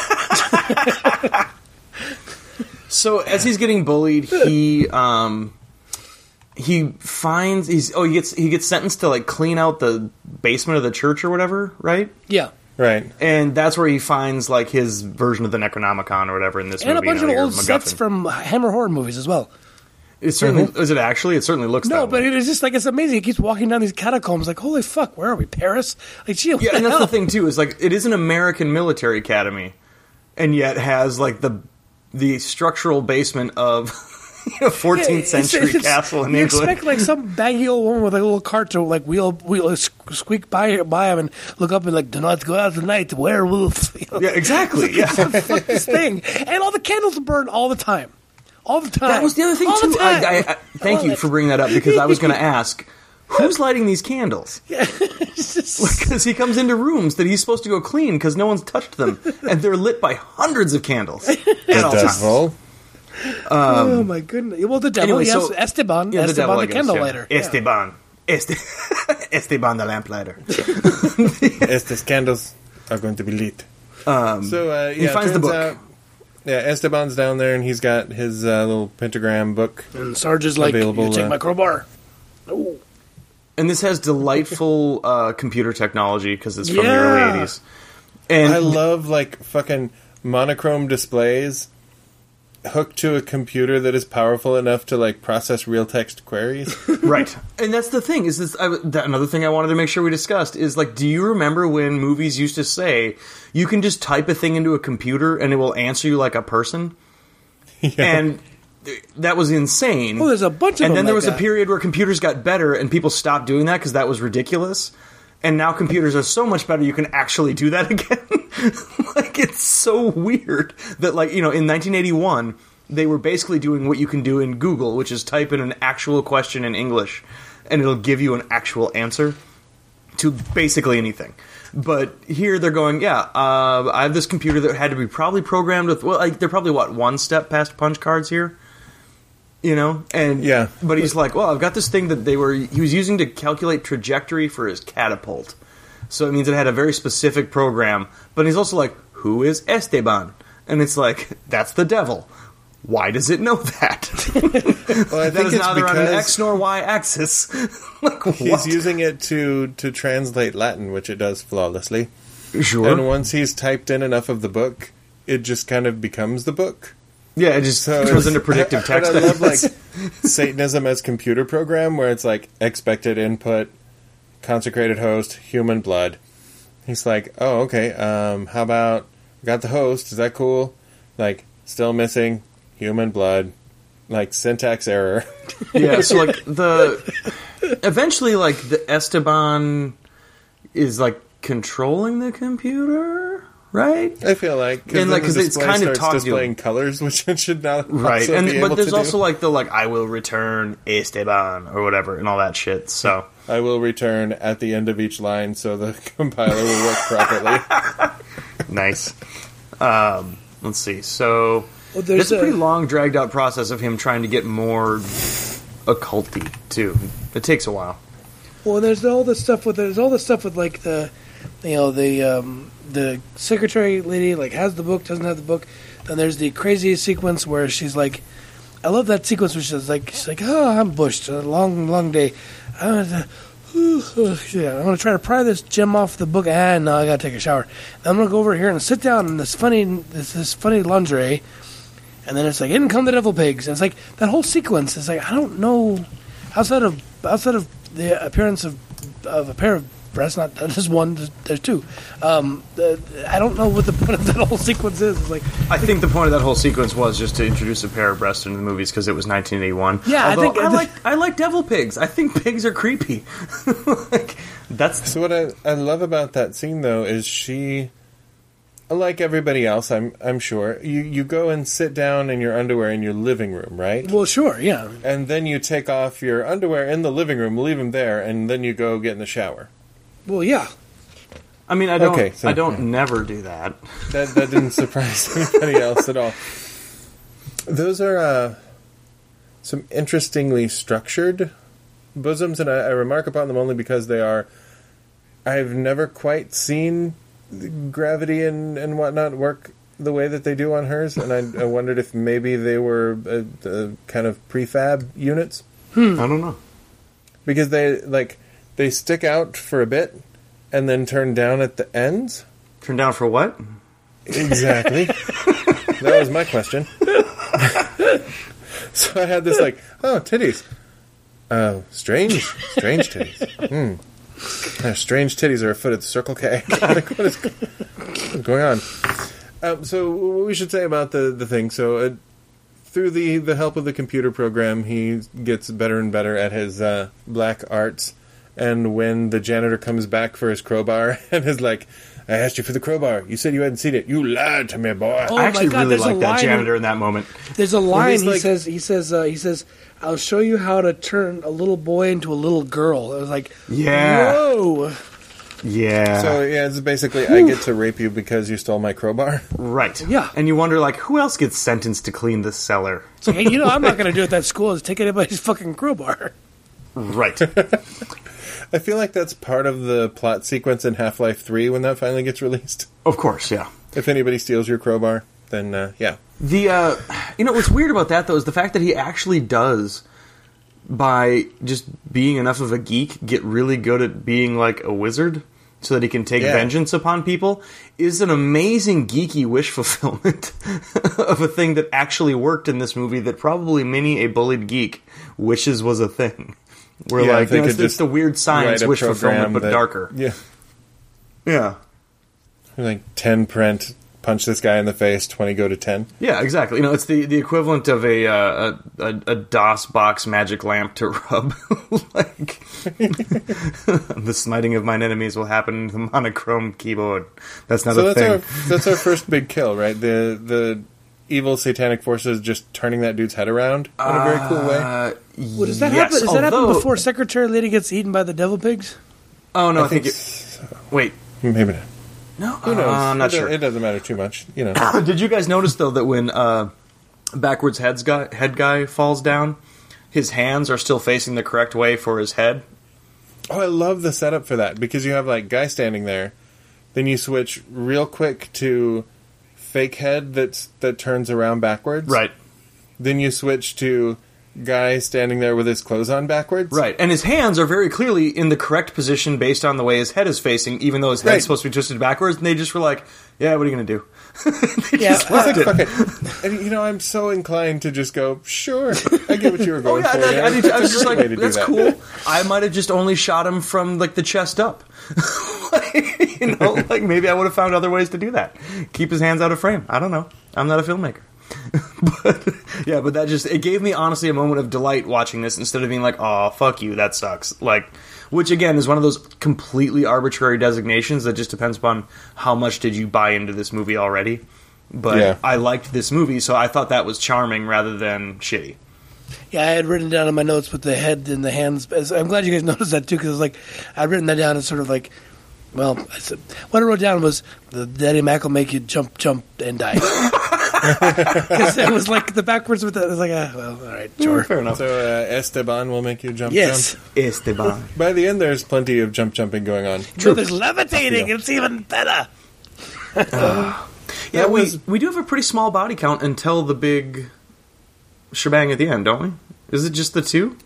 so as he's getting bullied, he um he finds he's oh he gets he gets sentenced to like clean out the basement of the church or whatever, right? Yeah. Right. And that's where he finds like his version of the Necronomicon or whatever in this And movie. a bunch you know, of your old sets MacGuffin. from Hammer horror movies as well. It certainly is it actually? It certainly looks No, that but way. it is just like it's amazing. He keeps walking down these catacombs, like holy fuck, where are we? Paris? Like, gee, what Yeah, the and that's hell? the thing too is like it is an American military academy, and yet has like the the structural basement of a fourteenth Yeah, it's- century it's- castle in you England. expect like some baggy old woman with a little cart to like wheel, wheel squeak by by him and look up and like, do not go out tonight, werewolf. You know? Yeah, exactly. Yeah, Fuck this thing, and all the candles burn all the time, all the time. that was the other thing all too. The time. I, I, I, thank you for bringing that up because I was going to ask. Who's lighting these candles? It's just- Because he comes into rooms that he's supposed to go clean because no one's touched them, and they're lit by hundreds of candles at The all times. devil. oh my goodness! Well, the devil, Anyway, yes, so- Esteban, Yeah, the Esteban, devil, I the guess, candle yeah. lighter. Yeah. Esteban. Este- Esteban the lamplighter. Estes candles are going to be lit. Um, So uh, yeah, he finds the turns book. out- yeah, Esteban's down there, and he's got his uh, little pentagram book. And Sarge is like, Available, you take uh, my crowbar. Oh. And this has delightful uh, computer technology because it's from the Yeah. early eighties. And I love like fucking monochrome displays hooked to a computer that is powerful enough to like process real text queries. right, and that's the thing. Is this I, that another thing I wanted to make sure we discussed is like, do you remember when movies used to say you can just type a thing into a computer and it will answer you like a person? And th- that was insane. Oh, there's a bunch of And them then there like was a that. period where computers got better and people stopped doing that because that was ridiculous. And now computers are so much better you can actually do that again. Like, it's so weird that, like, you know, in nineteen eighty-one, they were basically doing what you can do in Google, which is type in an actual question in English, and it'll give you an actual answer to basically anything. But here they're going, yeah, uh, I have this computer that had to be probably programmed with, well, like, they're probably, what, one step past punch cards here? You know? And Yeah. But he's like, well, I've got this thing that they were, he was using to calculate trajectory for his catapult. So it means it had a very specific program. But he's also like, who is Esteban? And it's like, that's the devil. Why does it know that? Well, I That think is it's neither on an because X nor Y axis. Like, he's what? using it to to translate Latin, which it does flawlessly. Sure. And once he's typed in enough of the book, it just kind of becomes the book. Yeah, it just So turns it's- into predictive and text. I love like Satanism as computer program, where it's like expected input, consecrated host, human blood. He's like, oh, okay. Um, how about got the host? Is that cool? Like, still missing human blood. Like syntax error. Yeah, so like the eventually like the Esteban is like controlling the computer, right? I feel like And, like, then 'cause the it's display kind of starts talk to displaying him. colors, which it should not Right. also And be but able there's to also do. like the like I will return Esteban or whatever and all that shit. So I will return at the end of each line so the compiler will work properly. nice. Um, let's see. So Well, there's it's a a- pretty long, dragged out process of him trying to get more occulty too. It takes a while. Well, there's all the stuff with there's all the stuff with like the, you know, the um, the secretary lady like has the book, doesn't have the book. Then there's the crazy sequence where she's like, I love that sequence where she's like, she's like, oh, I'm bushed, a long, long day. I'm gonna, yeah, I'm gonna try to pry this gem off the book. Ah, no, I gotta take a shower. Then I'm gonna go over here and sit down in this funny, this, this funny lingerie. And then it's like, in come the devil pigs. And it's like that whole sequence is like, I don't know, outside of outside of the appearance of of a pair of breasts, not just one, there's two. Um, uh, I don't know what the point of that whole sequence is. It's like, I think the point of that whole sequence was just to introduce a pair of breasts into the movies because it was nineteen eighty-one. Yeah, I Although think- I like I like devil pigs. I think pigs are creepy. Like, that's So what I, I love about that scene, though, is she like everybody else, I'm I'm sure, you, you go and sit down in your underwear in your living room, right? Well, sure, yeah. And then you take off your underwear in the living room, leave them there, and then you go get in the shower. Well, yeah. I mean, I don't. Okay, so- I don't never do that. That that didn't surprise anybody else at all. Those are uh, some interestingly structured bosoms, and I, I remark upon them only because they are. I've never quite seen gravity and, and whatnot work the way that they do on hers, and I, I wondered if maybe they were uh, uh, kind of prefab units. Hmm. I don't know. Because they like they stick out for a bit and then turn down at the ends. Turn down for what? Exactly. That was my question. So I had this like, oh, titties. Oh, strange, strange titties. Hmm. Uh, strange titties are afoot at the Circle K. What is going on? Um, so what we should say about the, the thing. So uh, through the, the help of the computer program, he gets better and better at his uh, black arts. And when the janitor comes back for his crowbar and is like, I asked you for the crowbar. You said you hadn't seen it. You lied to me, boy. Oh I actually my God, really there's a like that line- janitor in that moment. There's a line he's he like- says. He says. Uh, he says, "I'll show you how to turn a little boy into a little girl." I was like, Yeah. whoa." Yeah. So yeah, it's basically I get to rape you because you stole my crowbar. Right. Yeah. And you wonder, like, who else gets sentenced to clean the cellar? It's like, hey, you know, I'm not going to do it at that school. Is take anybody's fucking crowbar. Right. I feel like that's part of the plot sequence in Half-Life three when that finally gets released. Of course, yeah. If anybody steals your crowbar, then uh, yeah. The, uh, you know, what's weird about that, though, is the fact that he actually does, by just being enough of a geek, get really good at being like a wizard so that he can take Yeah. vengeance upon people, is an amazing geeky wish fulfillment of a thing that actually worked in this movie that probably many a bullied geek wishes was a thing. Where, Yeah, like, if they you know, could it's, it's just the weird science write a wish fulfillment, program but that- darker. Yeah. Yeah. Like ten print, punch this guy in the face, twenty go to ten. Yeah, exactly. You know, it's the, the equivalent of a, uh, a, a a DOS box magic lamp to rub. Like, the smiting of mine enemies will happen in the monochrome keyboard. That's not So a that's thing. our that's our first big kill, right? The the evil satanic forces just turning that dude's head around in a very cool way. Uh, Well, does that yes, happen? Does that happen although- before Secretary Lady gets eaten by the devil pigs? Oh, no, I, I think, think it... Wait. Maybe not. No, Who knows? Uh, I'm not it, do- sure. It doesn't matter too much, you know. Did you guys notice, though, that when uh, backwards heads guy, head guy falls down, his hands are still facing the correct way for his head? Oh, I love the setup for that because you have like guy standing there, then you switch real quick to fake head that's that turns around backwards. Right. Then you switch to guy standing there with his clothes on backwards. Right, and his hands are very clearly in the correct position based on the way his head is facing, even though his head's Right. supposed to be twisted backwards, and they just were like, yeah, what are you going to do? They Yeah, just I left It's like, it. fuck it. And you know, I'm so inclined to just go, sure, I get what you were Oh, going yeah, for. I, I, there. did- I was That's a just great like, way to do that's that. cool. I might have just only shot him from, like, the chest up. Like, you know, like, maybe I would have found other ways to do that. Keep his hands out of frame. I don't know. I'm not a filmmaker. But, yeah, but that just, it gave me, honestly, a moment of delight watching this instead of being like, oh, fuck you, that sucks. Like, which, again, is one of those completely arbitrary designations that just depends upon how much did you buy into this movie already. But Yeah. I liked this movie, so I thought that was charming rather than shitty. Yeah, I had written down in my notes with the head and the hands. I'm glad you guys noticed that too, because it was like I'd written that down as sort of like, well, I said what I wrote down was the Daddy Mac will make you jump, jump, and die. Because it was like the backwards with it. It was like, uh, well, all right, sure. Fair enough. So uh, Esteban will make you jump. Yes. Jump. Esteban. By the end, there's plenty of jump jumping going on. No, there's levitating. It's even better. Yeah, That we was- we do have a pretty small body count until the big shebang at the end, don't we? Is it just the two?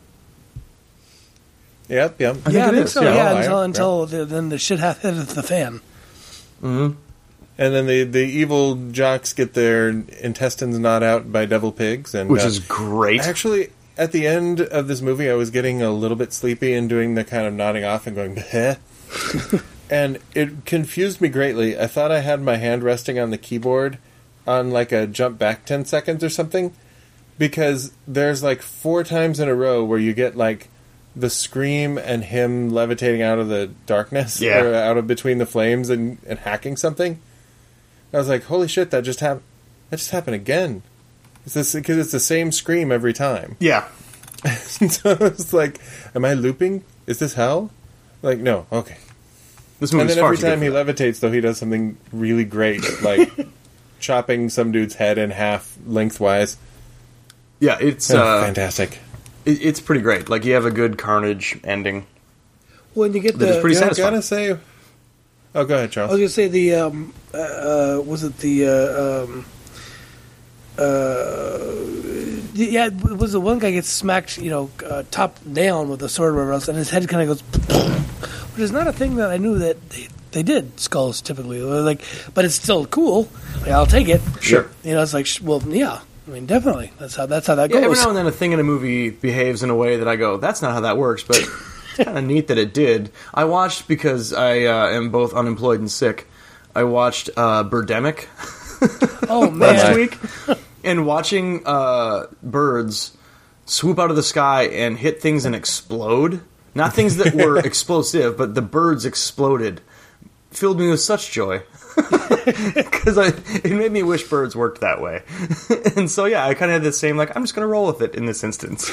Yep, yep. think yeah, I it think is, so. yeah. Yeah, Oh, I- until yeah. until the, then the shit hath hit the fan. And then the the evil jocks get their intestines gnawed out by devil pigs, and Which uh, is great. actually at the end of this movie, I was getting a little bit sleepy and doing the kind of nodding off and going, "Bleh." And it confused me greatly. I thought I had my hand resting on the keyboard on like a jump back ten seconds or something, because there's like four times in a row where you get like the scream and him levitating out of the darkness, Yeah. or out of between the flames and, and hacking something. I was like, holy shit, that just happened. That just happened again. It's this because it's the same scream every time. Yeah. So it's like, am I looping? Is this hell? Like, no. Okay. This and movie's then far every too good time for he that. levitates, though, he does something really great, like chopping some dude's head in half lengthwise. Yeah, it's Oh, uh, fantastic. it, it's pretty great. Like, you have a good Carnage ending. When you get That is the, pretty You know, I satisfying. gotta say. Oh, go ahead, I was Charles. gonna say the um, uh, uh, was it the uh, um, uh, yeah, it was the one guy gets smacked, you know, uh, top down with a sword or whatever else, and his head kind of goes, which is not a thing that I knew that they, they did skulls typically, like, but it's still cool. Like, I'll take it. Sure. You know, it's like, sh- well, yeah, I mean, definitely. That's how that's how that Yeah, every goes. now and then a thing in a movie behaves in a way that I go, that's not how that works, but it's kind of neat that it did. I watched, because I uh, am both unemployed and sick, I watched uh, Birdemic Oh last man, week, and watching uh, birds swoop out of the sky and hit things and explode, not things that were explosive, but the birds exploded, filled me with such joy. Because it made me wish birds worked that way. And so, yeah, I kind of had the same, like, I'm just going to roll with it in this instance.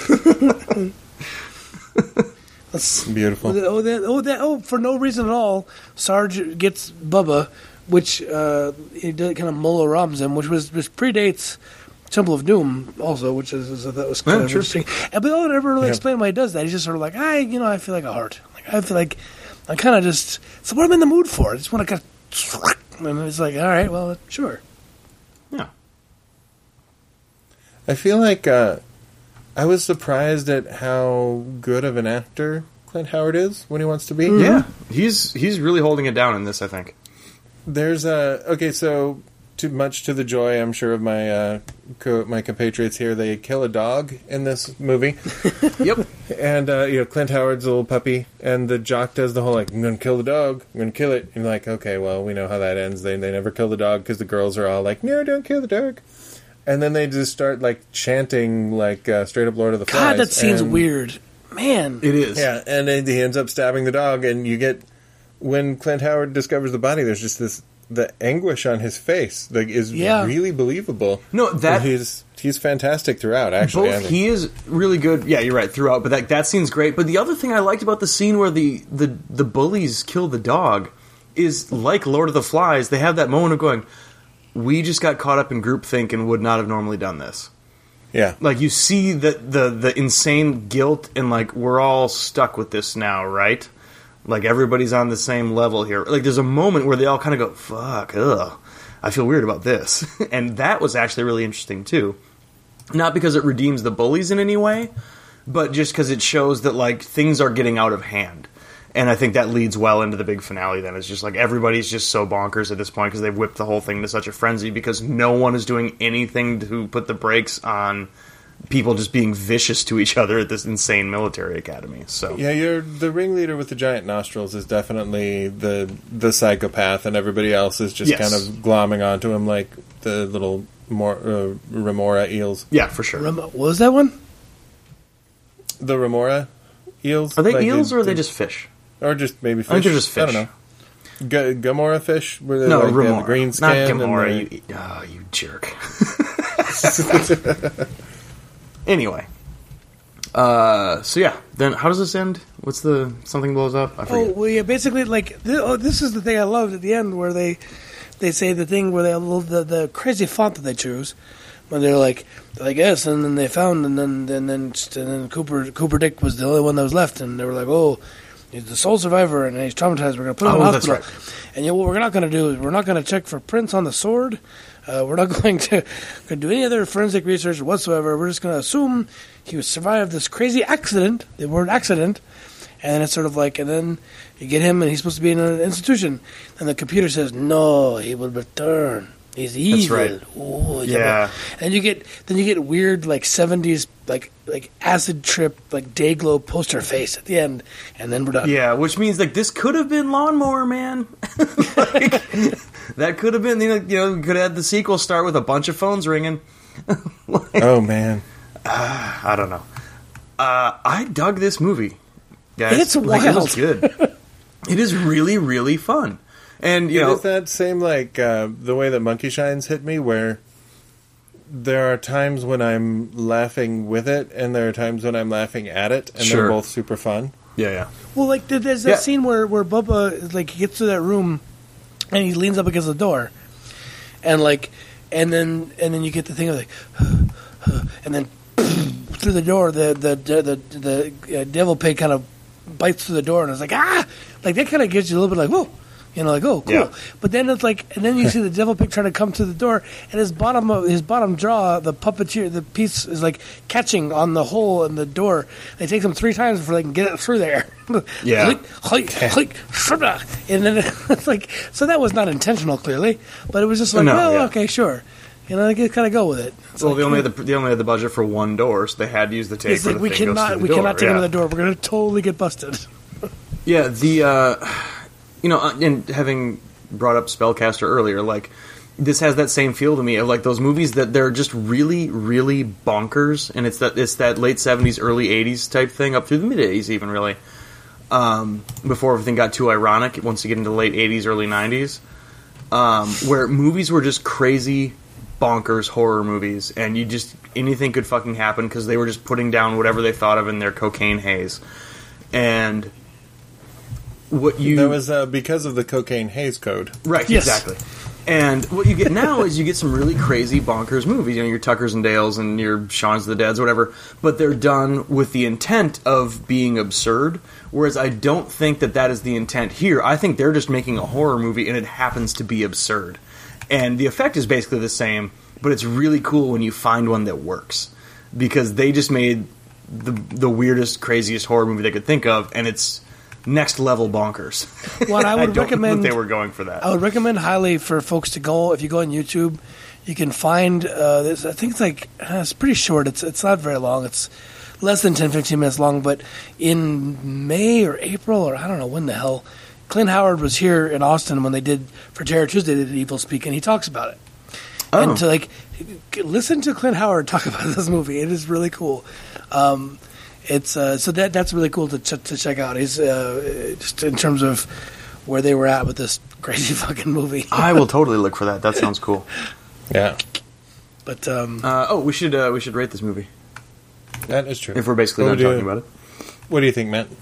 That's- Beautiful. Oh, that, oh, that, oh, for no reason at all, Sarge gets Bubba, which uh, he did kind of Mola Rams him, which was which predates Temple of Doom, also, which is, is that was kind Yeah, of sure. interesting. And, but no one ever really Yeah. explained why he does that. He's just sort of like, I, you know, I feel like a heart. Like I feel like I kind of just. It's what I'm in the mood for. I just want to kind of, and it's like, all right, well, sure. Yeah. I feel like uh, I was surprised at how good of an actor Clint Howard is when he wants to be. Yeah. He's he's really holding it down in this, I think. There's a okay, so too much to the joy, I'm sure, of my uh, co- my compatriots here. They kill a dog in this movie, Yep. and uh, you know Clint Howard's a little puppy, and the jock does the whole like, "I'm gonna kill the dog, I'm gonna kill it." And you're like, okay, well, we know how that ends. They they never kill the dog because the girls are all like, "No, don't kill the dog," and then they just start like chanting like uh, straight up Lord of the Flies. God, that seems and- weird, man. It is. Yeah, and then he ends up stabbing the dog, and you get when Clint Howard discovers the body. There's just this the anguish on his face, like, is Yeah. really believable. No, that- And he's he's fantastic throughout. Actually, I Both think. he is really good. Yeah, you're right throughout. But that that scene's great. But the other thing I liked about the scene where the the the bullies kill the dog is like Lord of the Flies. They have that moment of going, we just got caught up in groupthink and would not have normally done this. yeah, Like, you see the, the, the insane guilt and, like, we're all stuck with this now, right? Like, everybody's on the same level here. Like, there's a moment where they all kind of go, fuck, ugh, I feel weird about this. And that was actually really interesting, too. Not because it redeems the bullies in any way, but just because it shows that, like, things are getting out of hand. And I think that leads well into the big finale then. It's just like everybody's just so bonkers at this point because they've whipped the whole thing to such a frenzy because no one is doing anything to put the brakes on people just being vicious to each other at this insane military academy. So yeah. You're the ringleader with the giant nostrils is definitely the the psychopath, and everybody else is just Yes. kind of glomming onto him like the little more uh, remora eels. yeah, for sure. Rem- what was that one? The remora eels Are they Like, eels it- or are they just fish? or just maybe fish? I think they're just I fish. don't know. G- Gamora fish, where they No, like, they have remora. the green Not skin. and Gamora. the- You, oh, you jerk. Anyway. Uh, so yeah, then how does this end? What's the something blows up? I Oh, forget. well, yeah, basically, like, th- oh, this is the thing I loved at the end where they they say the thing where they the the crazy font that they choose when they're like, they're like yes, and then they found, and then and then just- and then Cooper Cooper Dick was the only one that was left, and they were like, oh, he's the sole survivor, and he's traumatized. We're going to put him in Oh, the that's hospital. And you know, what we're not going to do is we're not going to check for prints on the sword. Uh, we're not going to, going to do any other forensic research whatsoever. We're just going to assume he survived this crazy accident, the word accident, and then it's sort of like, and then you get him, and he's supposed to be in an institution, and the computer says, no, he will return. He's evil. right. Ooh, Yeah. And you get then you get weird like seventies like like acid trip like Dayglow poster face at the end, and then we're done. Yeah, which means like this could have been Lawnmower Man. Like, that could have been, you know, you know, we could have had the sequel start with a bunch of phones ringing. Like, Oh man, I don't know. Uh, I dug this movie, guys. It's Like, it was wild. good. It is really, really fun. And, you it know... is that same, like, uh, the way that Monkey Shines hit me, where there are times when I'm laughing with it, and there are times when I'm laughing at it, and Sure. they're both super fun. Yeah, yeah. Well, like th- there's that Yeah. scene where where Bubba like he gets to that room, and he leans up against the door, and like, and then and then you get the thing of like, and then through the door, the the the the, the uh, devil pig kind of bites through the door, and it's like ah, like that kind of gives you a little bit like whoa. You know, like oh, cool. Yeah. But then it's like, and then you see the devil pig trying to come through the door, and his bottom of his bottom jaw, the puppeteer, the piece is like catching on the hole in the door. It takes them three times before they can get it through there. Yeah. Click, click, click, shudda. And then it's like, so that was not intentional, clearly, but it was just like, No, well, yeah. okay, sure. You know, they kind of go with it. It's Well, like, they only had the they only had the budget for one door, so they had to use the tape. it's where like the we thing goes cannot, through the we door. cannot take yeah. another door. We're going to totally get busted. Yeah, the uh, you know, and having brought up Spellcaster earlier, like this has that same feel to me of like those movies that they're just really, really bonkers, and it's that it's that late seventies, early eighties type thing, up through the mid eighties, even really. Um, before everything got too ironic, once you get into the late eighties, early nineties, um, where movies were just crazy, bonkers horror movies, and you just anything could fucking happen because they were just putting down whatever they thought of in their cocaine haze, and what you That was uh, because of the Cocaine Haze Code. right Yes. exactly. And what you get now is you get some really crazy bonkers movies, you know, your Tuckers and Dales and your Shaun's of the Deads, whatever, but they're done with the intent of being absurd, whereas I don't think that that is the intent here. I think they're just making a horror movie and it happens to be absurd. And the effect is basically the same, but it's really cool when you find one that works. Because they just made the the weirdest, craziest horror movie they could think of, and it's next level bonkers. What I would don't recommend- think they were going for that. I would recommend highly for folks to go. If you go on YouTube, you can find uh, this. I think it's like uh, it's pretty short. It's it's not very long. It's less than ten, fifteen minutes long. But in May or April or I don't know when the hell, Clint Howard was here in Austin when they did for Terror Tuesday. They did Evil Speak, and he talks about it. Oh. And to like listen to Clint Howard talk about this movie, it is really cool. Um, It's uh, so that that's really cool to ch- to check out. He's uh, just in terms of where they were at with this crazy fucking movie. I will totally look for that. That sounds cool. Yeah, But um, Uh, oh, we should uh, we should rate this movie that is true. if we're basically What done would you- talking about it. What do you think, Matt?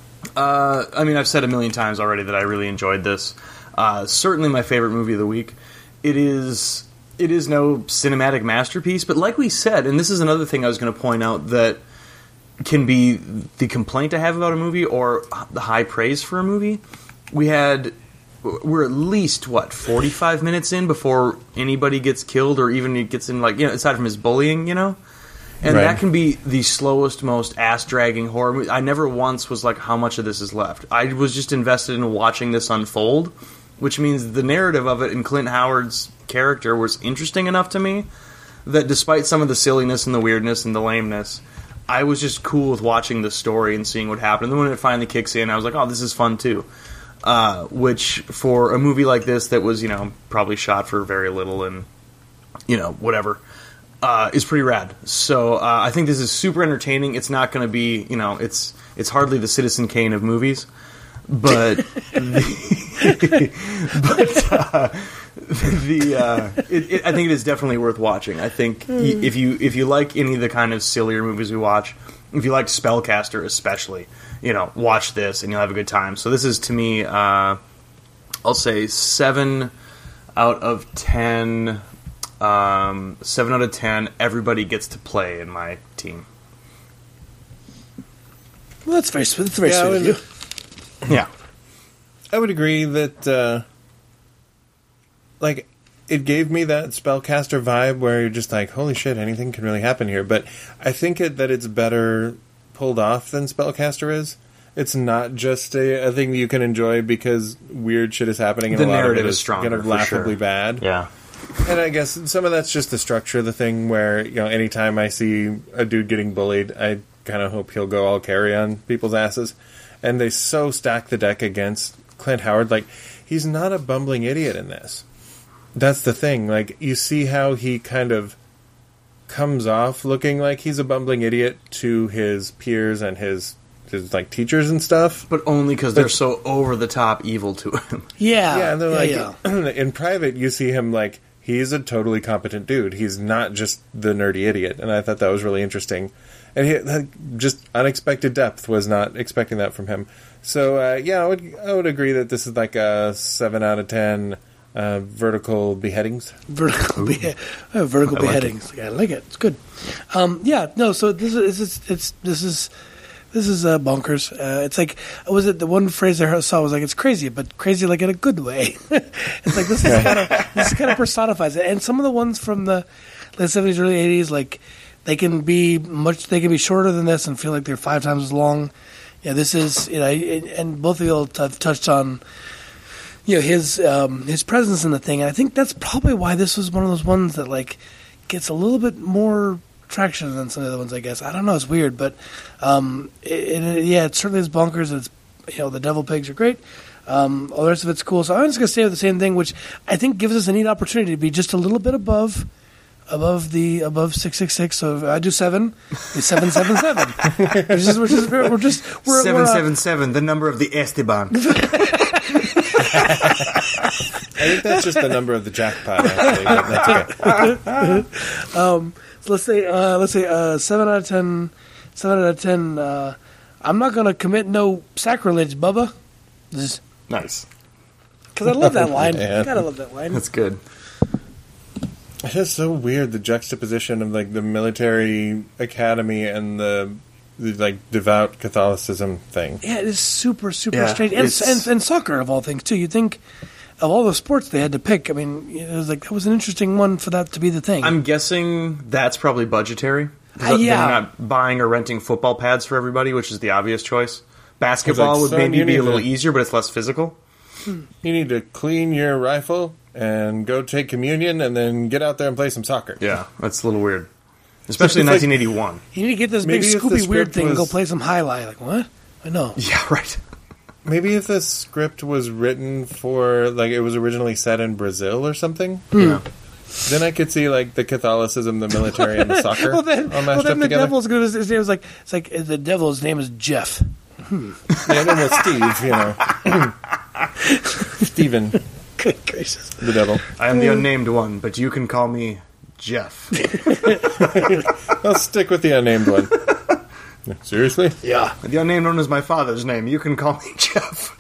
Uh, I mean, I've said a million times already that I really enjoyed this. Uh, certainly my favorite movie of the week. It is it is no cinematic masterpiece, but like we said, and this is another thing I was going to point out that can be the complaint I have about a movie or the high praise for a movie. We had we're at least what forty-five minutes in before anybody gets killed or even it gets in like you know aside from his bullying, you know. And Right. that can be the slowest, most ass-dragging horror movie. I never once was like, how much of this is left? I was just invested in watching this unfold, which means the narrative of it and Clint Howard's character was interesting enough to me that despite some of the silliness and the weirdness and the lameness, I was just cool with watching the story and seeing what happened. And then when it finally kicks in, I was like, oh, this is fun too. Uh, which, for a movie like this that was, you know, probably shot for very little and, you know, whatever... Uh, is pretty rad. So uh, I think this is super entertaining. It's not going to be, you know, it's it's hardly the Citizen Kane of movies, but the, but uh, the uh, it, it, I think it is definitely worth watching. I think y- if you if you like any of the kind of sillier movies we watch, if you like Spellcaster especially, you know, watch this and you'll have a good time. So this is to me, uh, I'll say seven out of ten. Um, seven out of ten. Everybody gets to play in my team. well, that's very sweet. That's very Yeah, I sweet of would- you. Yeah, I would agree that, uh, like, it gave me that Spellcaster vibe where you're just like, holy shit, anything can really happen here. But I think it, that it's better pulled off than Spellcaster is. It's not just a, a thing that you can enjoy because weird shit is happening and The a lot of narrative it is is stronger, kind of for laughably sure. bad. yeah. And I guess some of that's just the structure of the thing where, you know, anytime I see a dude getting bullied, I kind of hope he'll go all carry on people's asses. And they so stack the deck against Clint Howard. Like, he's not a bumbling idiot in this. That's the thing. Like, you see how he kind of comes off looking like he's a bumbling idiot to his peers and his his like teachers and stuff. But only because they're so over the top evil to him. Yeah, Yeah, and they're like yeah, yeah. in private, you see him like he's a totally competent dude. He's not just the nerdy idiot, and I thought that was really interesting. And he like, just unexpected depth. Was not expecting that from him. So uh, yeah, I would I would agree that this is like a seven out of ten. Uh, vertical beheadings. Vertical, behe- uh, vertical I like beheadings. I like it. It's good. Um, yeah. No. So this is it's, it's this is this is uh, bonkers. Uh, it's like was it the one phrase I heard, saw was like it's crazy, but crazy like in a good way. It's like this is kind of this kind of personifies it. And some of the ones from the late seventies, early eighties, like they can be much. They can be shorter than this and feel like they're five times as long. Yeah. This is you know, and both of you have touched on. You know, his um, his presence in the thing, and I think that's probably why this was one of those ones that like gets a little bit more traction than some of the other ones. I guess I don't know. It's weird, but um, it, it, yeah, it certainly is bonkers. It's you know the devil pigs are great. Um, all the rest of it's cool. So I'm just gonna stay with the same thing, which I think gives us a neat opportunity to be just a little bit above above the above six six six. So if I do seven, it's seven seven seven. Which is which is we're just we're seven we're, uh, seven seven, the number of the Esteban. I think that's just the number of the jackpot. Actually, but that's okay. um, so let's say uh, let's say uh, seven out of ten. Seven out of ten. Uh, I'm not going to commit no sacrilege, Bubba. Because Nice. I love that line. Man. Gotta love that line. That's good. It's just so weird the juxtaposition of like the military academy and the, the like devout Catholicism thing. Yeah, it is super super Yeah, strange. And, it's- and and soccer of all things too. You'd think of all the sports they had to pick. I mean, it was like that was an interesting one for that to be the thing. I'm guessing that's probably budgetary. Uh, yeah. They're not buying or renting football pads for everybody, which is the obvious choice. Basketball It's like, would son, maybe you be a need little to- easier, but it's less physical. You need to clean your rifle and go take communion and then get out there and play some soccer. Yeah, that's a little weird. Especially in It's like- nineteen eighty-one. you need to get this Maybe big if the Scooby weird script thing and go was- play some highlight. Like what? I know. Yeah, right. Maybe if the script was written for like it was originally set in Brazil or something, Yeah. then I could see like the Catholicism, the military, and the soccer well then, all well, mashed then up the together. devil's good. His name was like it's like the devil's name is Jeff. Yeah, then with Steve, you know, Stephen, Good gracious. the devil. I am the unnamed one, but you can call me Jeff. I'll stick with the unnamed one. Seriously? Yeah. The unnamed one is my father's name. You can call me Jeff.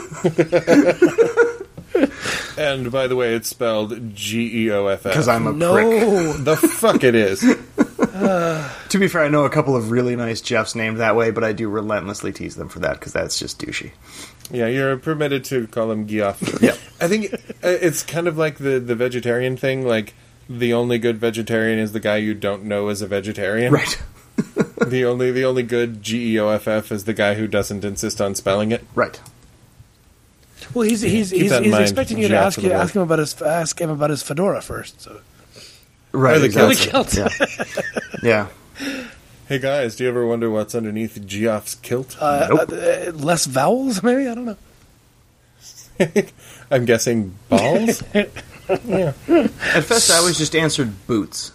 And by the way, it's spelled G E O F F. Because I'm a prick. No. The fuck it is. To be fair, I know a couple of really nice Jeffs named that way, but I do relentlessly tease them for that because that's just douchey. Yeah, you're permitted to call him Geoff. Yeah. I think uh, it's kind of like the, the vegetarian thing. Like, the only good vegetarian is the guy you don't know is a vegetarian. Right. The only the only good G E O F F is the guy who doesn't insist on spelling it. Right. Well, he's he's Keep he's, that in he's mind, expecting you to Jeff, ask for you the ask world. him about his ask him about his fedora first. So Right. Or the exactly. kilt. Yeah. Hey guys, do you ever wonder what's underneath Geoff's kilt? uh, Nope. uh, less vowels, maybe I don't know. I'm guessing balls? At first, I always just answered boots.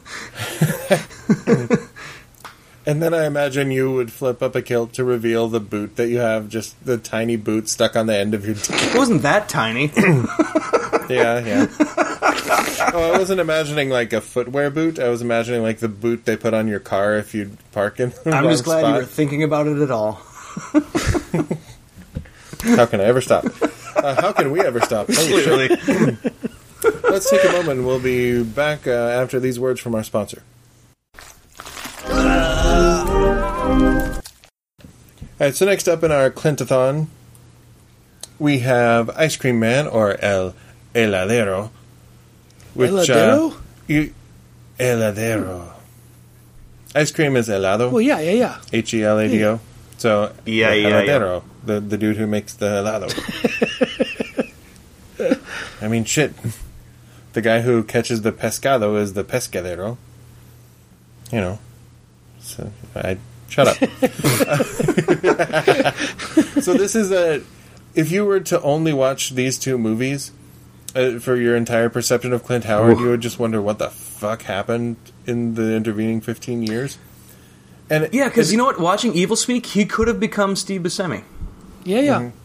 And then I imagine you would flip up a kilt to reveal the boot that you have, just the tiny boot stuck on the end of your t- It wasn't that tiny. Yeah, yeah. Oh, I wasn't imagining like a footwear boot. I was imagining like the boot they put on your car if you park in the I'm wrong just glad spot. you were thinking about it at all. How can I ever stop? Uh, how can we ever stop? Holy shit. Clearly. Let's take a moment. We'll be back uh, after these words from our sponsor. All right, so next up in our Clintathon, we have Ice Cream Man, or El Heladero. Which, Heladero? Uh, you, heladero. Ice cream is helado. Well, yeah, yeah, yeah. H E L A D O. So, Yeah, the yeah, yeah. heladero, the, the dude who makes the helado. I mean, shit. The guy who catches the pescado is the pescadero. You know. So, I... Shut up. So this is a... If you were to only watch these two movies uh, for your entire perception of Clint Howard, Ooh. you would just wonder what the fuck happened in the intervening fifteen years. And it, Yeah, because it- you know what? Watching Evil Speak, he could have become Steve Buscemi. Yeah, yeah. Mhm.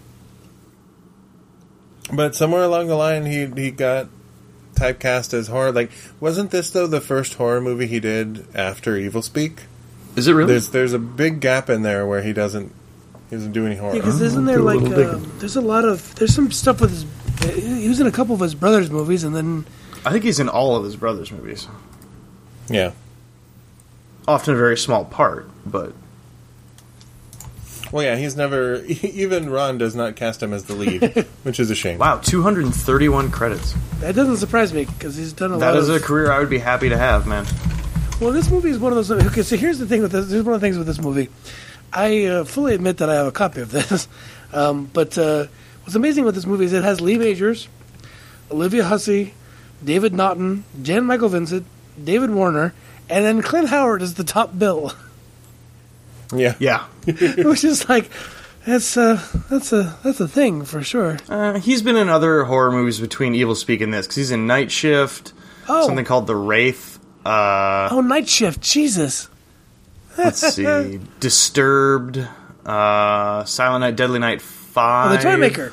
But somewhere along the line, he he got typecast as horror. Like, wasn't this though the first horror movie he did after Evil Speak? Is it really? There's there's a big gap in there where he doesn't he doesn't do any horror. Yeah, because isn't there do a like little uh, digging. there's a lot of there's some stuff with his. He was in a couple of his brother's movies, and then I think he's in all of his brother's movies. Yeah. Often a very small part, but Well, yeah, he's never even Ron does not cast him as the lead, which is a shame. wow, two hundred thirty-one credits. that doesn't surprise me because he's done a That lot. is of, a career I would be happy to have, man. Well, this movie is one of those. Okay, so here's the thing with this. Here's one of the things with this movie. I uh, fully admit that I have a copy of this, um, but uh, what's amazing with this movie is it has Lee Majors, Olivia Hussey, David Naughton, Jan Michael Vincent, David Warner, and then Clint Howard is the top bill, Yeah. Yeah. which is like that's uh, that's a that's a thing for sure. Uh, he's been in other horror movies between Evil Speak and this, because he's in Night Shift, Oh. something called The Wraith. Uh, Oh, Night Shift, Jesus. let's see. Disturbed. Uh, Silent Night, Deadly Night Oh, five. the Toy Maker.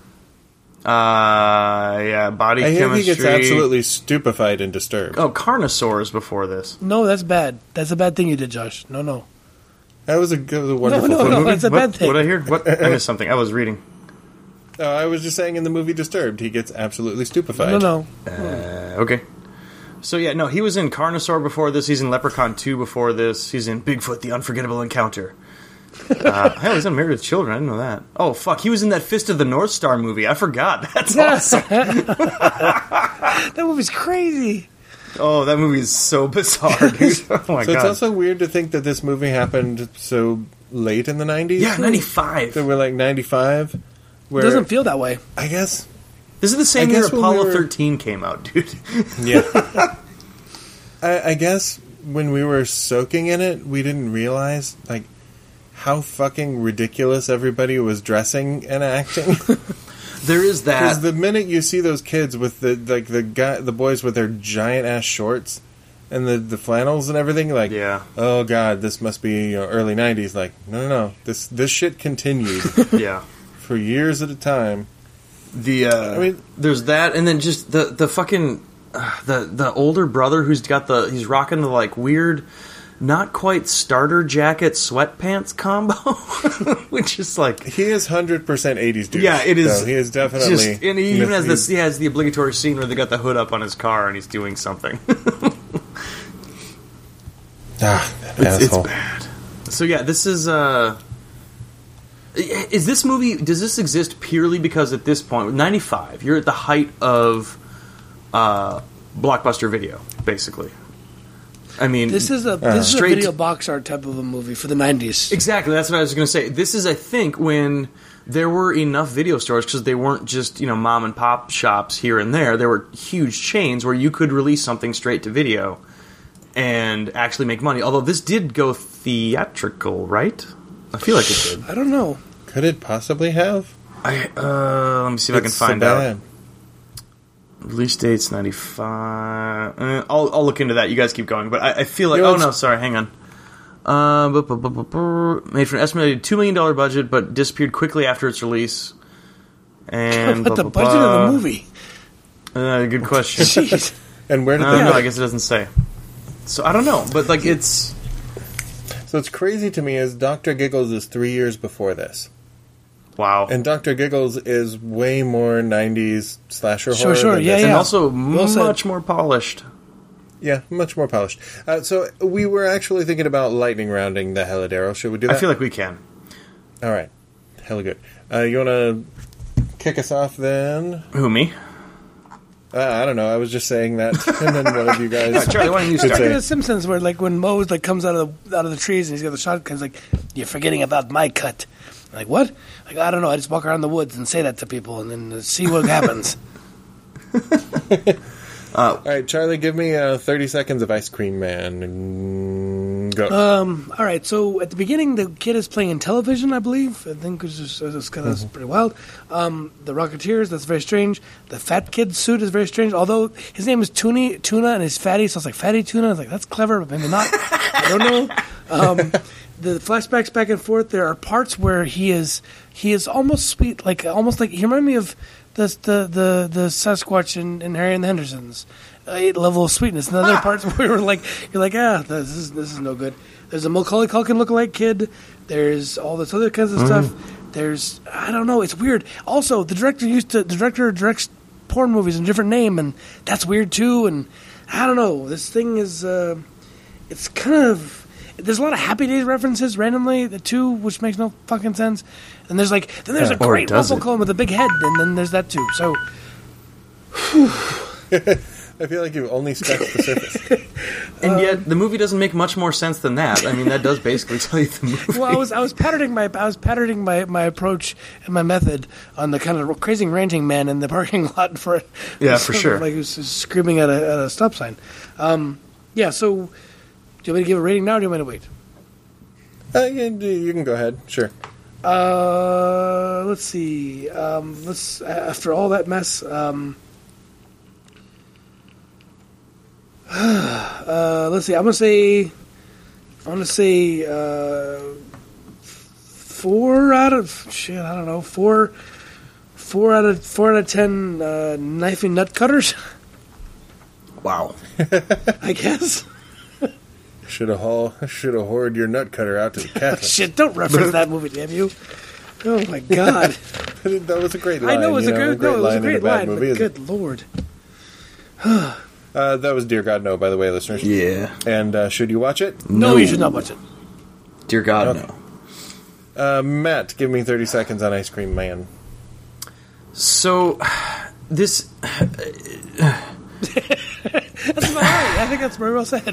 Uh, yeah, Body I hear Chemistry. he gets absolutely stupefied and disturbed. Oh, Carnosaurs before this. No, that's bad. That's a bad thing you did, Josh. No, no. That was a, that was a wonderful no, film. no. Movie? it's a what, bad thing. What I hear? What? I missed something. I was reading. No, I was just saying in the movie Disturbed, he gets absolutely stupefied. No, no. Uh, okay. So yeah, no, he was in Carnosaur before this. He's in Leprechaun two before this. He's in Bigfoot: The Unforgettable Encounter. Uh, hell, he's on Married with Children. I didn't know that. Oh fuck, he was in that Fist of the North Star movie. I forgot. That's awesome. That movie's crazy. Oh, that movie is so bizarre, dude. Oh my So god. it's also weird to think that this movie happened so late in the nineties. yeah, ninety-five. So we're like ninety-five. It Where doesn't feel that way. I guess. This is the same I year guess when Apollo we were- thirteen came out, dude. Yeah. I, I guess when we were soaking in it, we didn't realize like how fucking ridiculous everybody was dressing and acting. There is Because that. the minute you see those kids with the like the guy, the boys with their giant ass shorts and the, the flannels and everything, like, Yeah. oh god, this must be you know, early nineties. Like, no, no, no, this this shit continued Yeah. for years at a time. The uh, I mean- there's that, and then just the the fucking uh, the the older brother who's got the he's rocking the like weird, not quite starter jacket sweatpants combo, which is like He is hundred percent eighties dude. yeah, it is. though. He is definitely. just, and he even has he's- this. He has the obligatory scene where they got the hood up on his car and he's doing something. Ah, that It's, it's asshole. bad. So yeah, this is uh is this movie does this exist purely because at this point ninety-five you're at the height of uh blockbuster video basically. I mean This is a this is a Straight- video box art type of a movie for the nineties. exactly that's what I was going to say. This is I think when there were enough video stores because they weren't just, you know, mom and pop shops here and there. There were huge chains where you could release something straight to video and actually make money. Although this did go theatrical, right? I feel like it did. I don't know. Could it possibly have? I uh, let me see if I can It's so find out. bad. Release date's ninety-five. Uh, I'll I'll look into that. You guys keep going, but I, I feel like You know, oh it's- no, sorry, hang on. Uh, bu- bu- bu- bu- bu- made for an estimated two million dollar budget, but disappeared quickly after its release. And What the bu- bu- budget of the bu- movie? Uh, good question. Jeez. And where did I they don't know. go? I guess it doesn't say. So I don't know, but like it's So it's crazy to me is Doctor Giggles is three years before this. wow. And Doctor Giggles is way more nineties slasher Sure, horror. sure, than yeah, this. and yeah. also Well said. much more polished. Yeah, much more polished. Uh, so we were actually thinking about lightning rounding the Helidero. Should we do that? I feel like we can. All right. Hella good. Uh, you want to kick us off then? Who me? Uh, I don't know. I was just saying that. And then one of you guys... Charlie, why don't you could start? say- Like in The Simpsons, where like when Moe's like comes out of the out of the trees and he's got the shotgun, he's like, "You're forgetting about my cut." I'm like, what? Like, I don't know. I just walk around the woods and say that to people, and then uh, see what happens. All right, Charlie, give me uh, thirty seconds of Ice Cream Man. And go. Um, all right, so at the beginning, the kid is playing in television, I believe. I think it's just it's kind of pretty wild. Um, the Rocketeers, that's very strange. The fat kid suit is very strange. Although his name is Toonie, Tuna, and he's fatty, so it's like Fatty Tuna. I was like, that's clever, but maybe not. I don't know. Um, the flashbacks back and forth. There are parts where he is he is almost sweet, like almost like he reminded me of the the the, the Sasquatch in, in Harry and the Hendersons. A level of sweetness. And other ah. parts where you're like you're like ah this is this is no good. There's a Macaulay Culkin lookalike kid. There's all this other kinds of mm. stuff. There's I don't know. It's weird. Also, the director used to the director directs porn movies in a different name, and that's weird too. And I don't know. This thing is uh, it's kind of. There's a lot of Happy Days references randomly, the two, which makes no fucking sense. And there's like, then there's yeah, a great waffle cone with a big head, and then there's that too. So, I feel like you've only scratched the surface. And um, yet, the movie doesn't make much more sense than that. I mean, that does basically tell you the movie. Well, I was I was patterning my I was patterning my, my approach and my method on the kind of crazy ranting man in the parking lot for yeah, for sure, like he was screaming at a, at a stop sign. Um, yeah, so. Do you want me to give a rating now, or do you want me to wait? Uh, you, you can go ahead. Sure. Uh, let's see. Um, let's after all that mess. Um, uh, let's see. I'm gonna say. I'm gonna say uh, four out of shit. I don't know. Four. Four out of four out of ten uh, knifing nut cutters. Wow. I guess. Should have haul, should have hoarded your nut cutter out to the Catholic. Shit! Don't reference that movie, damn you! Oh my god, that was a great line. I know it was a great, great no, it was a great line. Movie, but good lord. uh, that was Dear God No, by the way, listeners. Yeah. And uh, should you watch it? No, no, you should not watch it. Dear God okay. No. Uh, Matt, give me thirty seconds on Ice Cream Man. So, this. That's about right. I think that's very well said.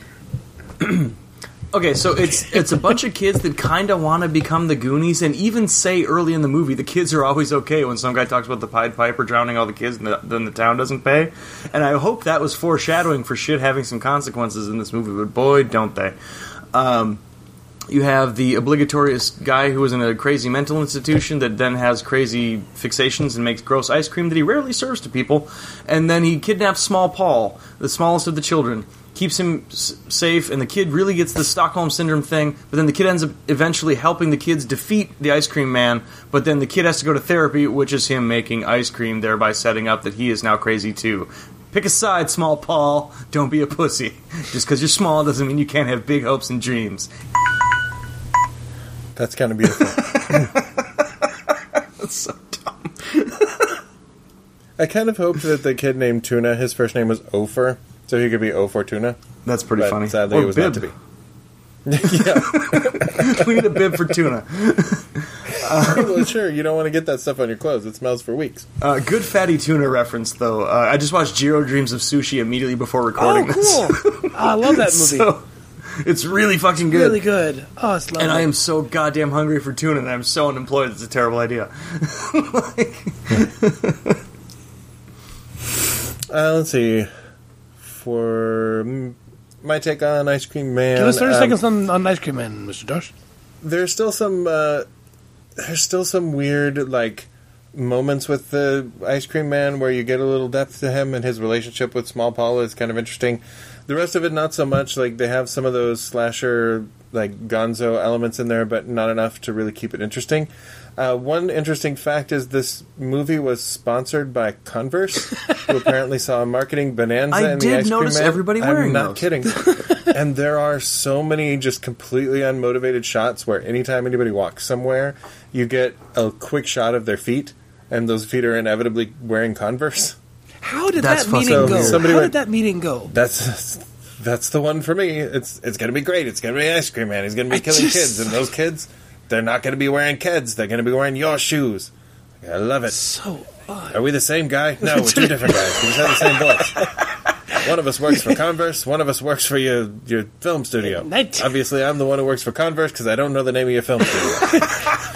Okay, so it's it's a bunch of kids that kind of want to become the Goonies, and even say early in the movie the kids are always okay when some guy talks about the Pied Piper drowning all the kids and the, then the town doesn't pay. And I hope that was foreshadowing for shit having some consequences in this movie, but boy, don't they. Um, you have the obligatory guy who is in a crazy mental institution that then has crazy fixations and makes gross ice cream that he rarely serves to people, and then he kidnaps Small Paul, the smallest of the children, keeps him s- safe, and the kid really gets the Stockholm Syndrome thing, but then the kid ends up eventually helping the kids defeat the Ice Cream Man, but then the kid has to go to therapy, which is him making ice cream, thereby setting up that he is now crazy too. Pick a side, Small Paul. Don't be a pussy. Just because you're small doesn't mean you can't have big hopes and dreams. That's kind of beautiful. That's so dumb. I kind of hoped that the kid named Tuna, his first name was Ofer, so he could be O Fortuna. That's pretty but funny. Sadly, or it was bib. not to be. Yeah. We need a bib for tuna. Uh, well, sure, you don't want to get that stuff on your clothes. It smells for weeks. Uh, good fatty tuna reference, though. Uh, I just watched Jiro Dreams of Sushi immediately before recording oh, cool. this. Oh, I love that movie. So, it's really fucking it's good. really good. Oh, it's lovely. And I am so goddamn hungry for tuna, and I'm so unemployed, it's a terrible idea. Like, uh, let's see. For my take on Ice Cream Man... Give us thirty um, seconds on, on Ice Cream Man, Mister Josh. There's still some... Uh, there's still some weird, like, moments with the Ice Cream Man where you get a little depth to him, and his relationship with Small Paul is kind of interesting. The rest of it, not so much. Like, they have some of those slasher, like, gonzo elements in there, but not enough to really keep it interesting. Uh, one interesting fact is this movie was sponsored by Converse, who apparently saw a marketing bonanza I in the Ice Cream Man. I did notice everybody wearing I'm not those. kidding. And there are so many just completely unmotivated shots where anytime anybody walks somewhere, you get a quick shot of their feet, and those feet are inevitably wearing Converse. How did That's that meeting go? Somebody How went, did that meeting go? That's that's the one for me. It's it's going to be great. It's going to be Ice Cream Man. He's going to be I killing just... kids, and those kids, they're not going to be wearing Keds. They're going to be wearing your shoes. I love it. So odd. Are we the same guy? No, we're two different guys. We just have the same voice. One of us works for Converse. One of us works for your your film studio. Night. Obviously, I'm the one who works for Converse because I don't know the name of your film studio.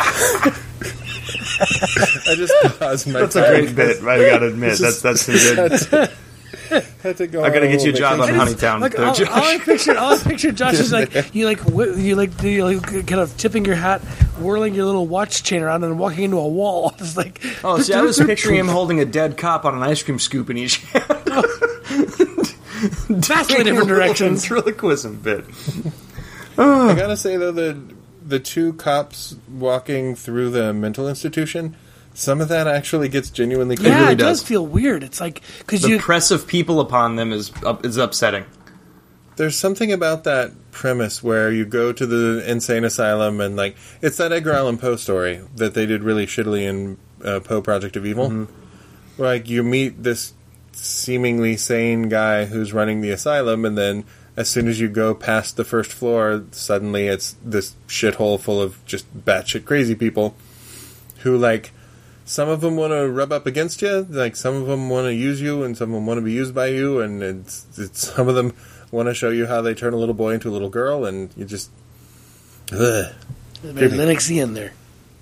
I just paused my That's time. a great bit. I gotta admit, that's that's too good. Had to go I gotta get you a job on vacation. Honeytown. Like, there, all, Josh. all I picture, all I picture, Josh is like you like wh- you like you like kind of tipping your hat, whirling your little watch chain around, and walking into a wall. It's like Oh, see, I was picturing him holding a dead cop on an ice cream scoop in each hand. vastly different directions. Ventriloquism bit. I gotta say though, the the two cops walking through the mental institution, some of that actually gets genuinely creepy. Yeah, really it does does. feel weird. It's like because The you press of people upon them is up, is upsetting. There's something about that premise where you go to the insane asylum and, like, it's that Edgar Allan Poe story that they did really shittily in uh, Poe Project of Evil. Mm-hmm. Where, like, you meet this seemingly sane guy who's running the asylum, and then as soon as you go past the first floor, suddenly it's this shithole full of just batshit crazy people who, like, some of them want to rub up against you, like, some of them want to use you, and some of them want to be used by you, and it's, it's some of them want to show you how they turn a little boy into a little girl, and you just... Ugh. very Linuxian there.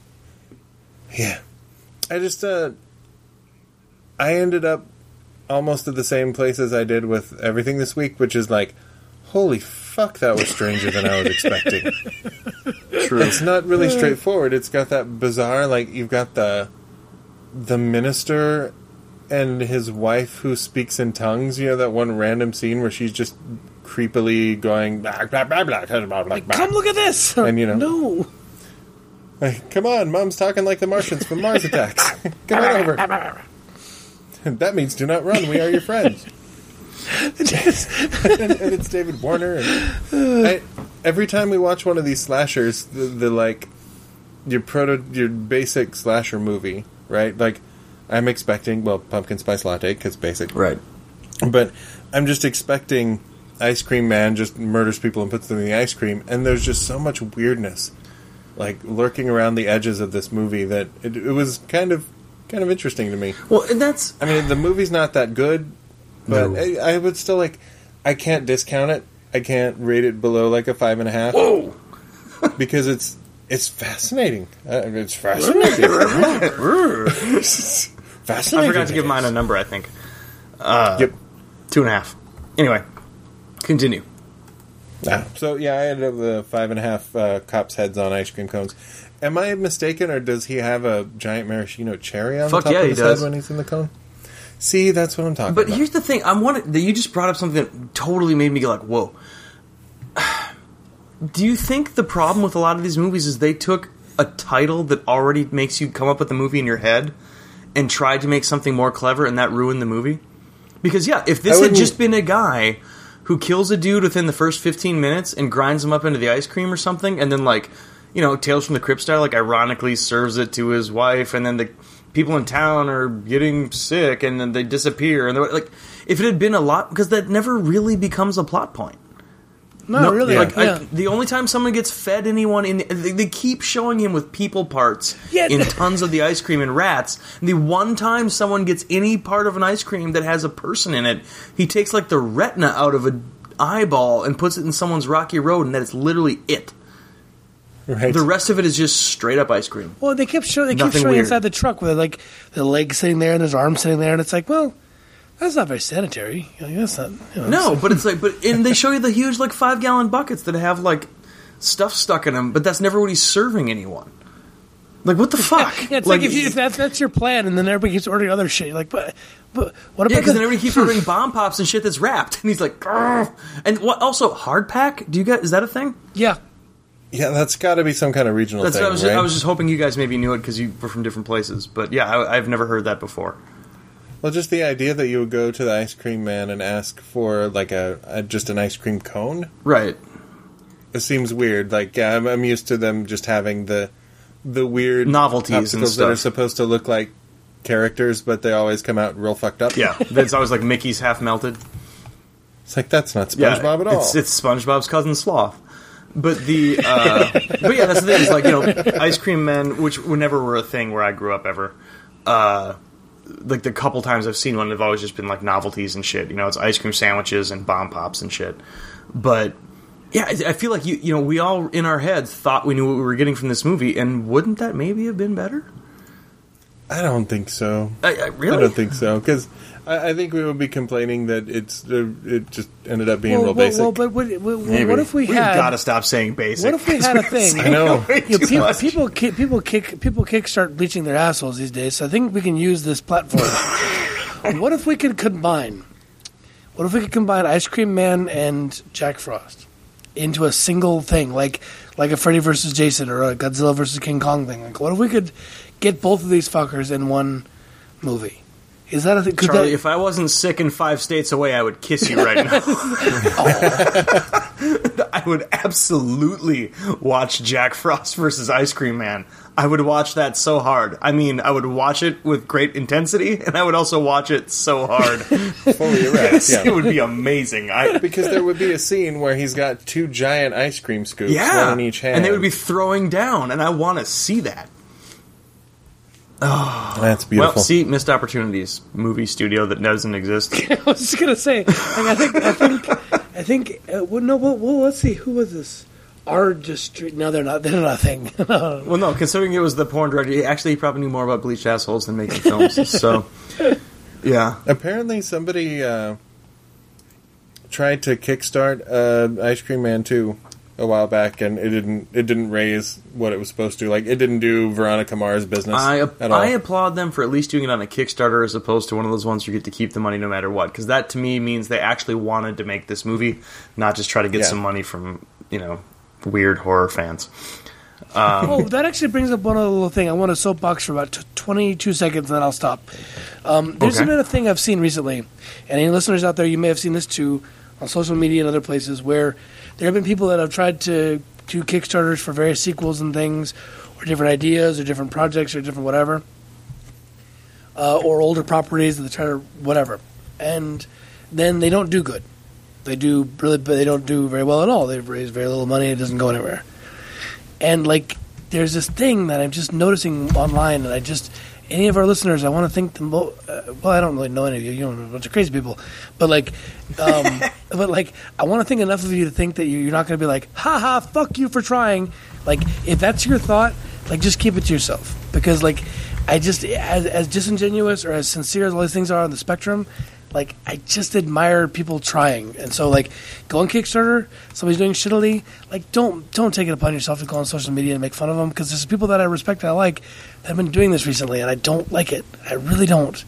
Yeah. I just, uh... I ended up almost at the same place as I did with everything this week, which is like, holy fuck, that was stranger than I was expecting. True. It's not really straightforward. It's got that bizarre, like, you've got the... the minister... and his wife who speaks in tongues, you know, that one random scene where she's just creepily going, blah, blah, blah, blah, blah, blah, blah. Come look at this! And, you know. No. Like, come on, Mom's talking like the Martians from Mars Attacks. Come on over. That means do not run, we are your friends. and, and it's David Warner. And I, every time we watch one of these slashers, the, the like, your proto, your basic slasher movie, right? Like, I'm expecting, well, pumpkin spice latte, because basic. Right. But I'm just expecting Ice Cream Man just murders people and puts them in the ice cream, and there's just so much weirdness, like, lurking around the edges of this movie that it, it was kind of kind of interesting to me. Well, and that's... I mean, the movie's not that good, but No. I, I would still, like, I can't discount it. I can't rate it below, like, a five and a half. Whoa! Because it's it's fascinating. Uh, it's fascinating. Fascinating. I forgot to give mine a number, I think. Uh, Yep. Two and a half. Anyway, continue. Ah, so, yeah, I ended up with a five and a half uh, cops' heads on ice cream cones. Am I mistaken, or does he have a giant maraschino cherry on Fuck the top yeah, of he his does. head when he's in the cone? See, that's what I'm talking But about. here's the thing. I'm wondering that you just brought up something that totally made me go like, whoa. Do you think the problem with a lot of these movies is they took a title that already makes you come up with the movie in your head and tried to make something more clever, and that ruined the movie? Because, yeah, if this I had wouldn't- just been a guy who kills a dude within the first fifteen minutes and grinds him up into the ice cream or something, and then, like, you know, Tales from the Crypt style, like, ironically serves it to his wife, and then the people in town are getting sick, and then they disappear, and they're, like, if it had been a lot, because that never really becomes a plot point. No, No, really. Like, yeah. I, the only time someone gets fed anyone in, they, they keep showing him with people parts Yeah. in tons of the ice cream and rats. And the one time someone gets any part of an ice cream that has a person in it, he takes like the retina out of an eyeball and puts it in someone's rocky road, and that is literally it. Right. The rest of it is just straight up ice cream. Well, they kept showing. They keep Nothing showing weird. inside the truck with like the leg sitting there and his arm sitting there, and it's like, well, that's not very sanitary. You know, that's not. You know, No, but it's like, but and they show you the huge like five gallon buckets that have like stuff stuck in them, but that's never what he's serving anyone. Like, what the fuck? Yeah, it's like, if, you, if that's that's your plan, and then everybody keeps ordering other shit. You're like, but, but what about Yeah, because the- then everybody keeps ordering bomb pops and shit that's wrapped, and he's like, "Grr." And what? Also, hard pack? Do you guys? Is that a thing? Yeah, Yeah, that's got to be some kind of regional That's thing, what I was. right? Just, I was just hoping you guys maybe knew it because you were from different places. But yeah, I, I've never heard that before. Well, just the idea that you would go to the ice cream man and ask for like a, a just an ice cream cone. Right. It seems weird. Like, yeah, I'm, I'm used to them just having the the weird Novelties and popsicles that are stuff. supposed to look like characters, but they always come out real fucked up. Yeah, it's always like Mickey's half melted. It's like that's not Yeah, SpongeBob at all. It's, it's SpongeBob's cousin Sloth. But the uh, but yeah, that's the thing. Is like, you know, ice cream men, which were never were a thing where I grew up ever. Uh, like the couple times I've seen one, they've always just been like novelties and shit. You know, it's ice cream sandwiches and bomb pops and shit. But yeah, I I feel like you you know we all in our heads thought we knew what we were getting from this movie, and wouldn't that maybe have been better? I don't think so. I, I really I don't think so because I, I think we would be complaining that it's uh, it just ended up being well, real well, basic. well, but what, what, what if we We've had? got to stop saying basic. What if we had a thing? I know. You know, people, people, kick, people kick, people kickstart bleaching their assholes these days. So I think we can use this platform. What if we could combine? What if we could combine Ice Cream Man and Jack Frost into a single thing, like like a Freddy versus Jason or a Godzilla versus King Kong thing. Like, what if we could get both of these fuckers in one movie? Is that a thing? Charlie, that... if I wasn't sick and five states away, I would kiss you right now. I would absolutely watch Jack Frost versus Ice Cream Man. I would watch that so hard. I mean, I would watch it with great intensity, and I would also watch it so hard. Fully erect, Yes, yeah. it would be amazing. I, Because there would be a scene where he's got two giant ice cream scoops, yeah, one in each hand. and they would be throwing down, and I want to see that. That's beautiful. Well, see, missed opportunities. Movie studio that doesn't exist. I was just gonna say, like, I think, I think, I think. Uh, well, no, well, well, let's see, who was this? Our Street. No, they're not. They're not a thing. Well, no, considering it was the porn director, he actually he probably knew more about bleached assholes than making films. So, yeah. Apparently, somebody uh, tried to kickstart uh, Ice Cream Man two a while back, and it didn't. It didn't raise what it was supposed to. Like, it didn't do Veronica Mars business I at all. I applaud them for at least doing it on a Kickstarter as opposed to one of those ones where you get to keep the money no matter what. Because that, to me, means they actually wanted to make this movie, not just try to get Yeah. some money from, you know, weird horror fans. Um, Oh, that actually brings up one other little thing. I want to soapbox for about t- twenty-two seconds, and then I'll stop. Um, there's Okay. been a thing I've seen recently, and any listeners out there, you may have seen this too, on social media and other places, where there have been people that have tried to do Kickstarters for various sequels and things, or different ideas, or different projects, or different whatever, uh, or older properties that they try to whatever, and then they don't do good. They do really, but they don't do very well at all. They raise very little money; it doesn't go anywhere. And like, there's this thing that I'm just noticing online, and I just any of our listeners, I want to think them. Mo- uh, well, I don't really know any of you. You know, a bunch of crazy people, but like, um, but like, I want to think enough of you to think that you- you're not going to be like, "Ha ha, fuck you for trying." Like, if that's your thought, like, just keep it to yourself, because like, I just as as disingenuous or as sincere as all these things are on the spectrum. Like, I just admire people trying, and so like, go on Kickstarter. Somebody's doing shittily. Like, don't don't take it upon yourself to go on social media and make fun of them, because there's people that I respect and I like that have been doing this recently, and I don't like it. I really don't.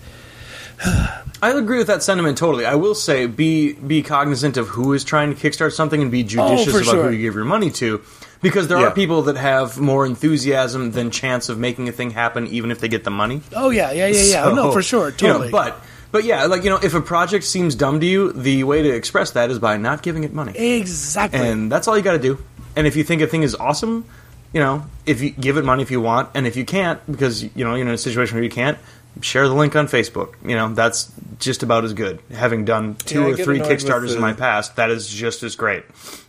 I agree with that sentiment totally. I will say, be be cognizant of who is trying to kickstart something and be judicious Oh, for about sure. who you give your money to. Because there Yeah. are people that have more enthusiasm than chance of making a thing happen, even if they get the money. Oh yeah, yeah, yeah, yeah. So, no, for sure, you totally. know, but but yeah, like, you know, if a project seems dumb to you, the way to express that is by not giving it money, exactly. and that's all you got to do. And if you think a thing is awesome, you know, if you give it money if you want, and if you can't, because you know you're in a situation where you can't, share the link on Facebook. You know, that's just about as good. Having done two Yeah, I or get three annoyed with Kickstarters the- in my past, that is just as great.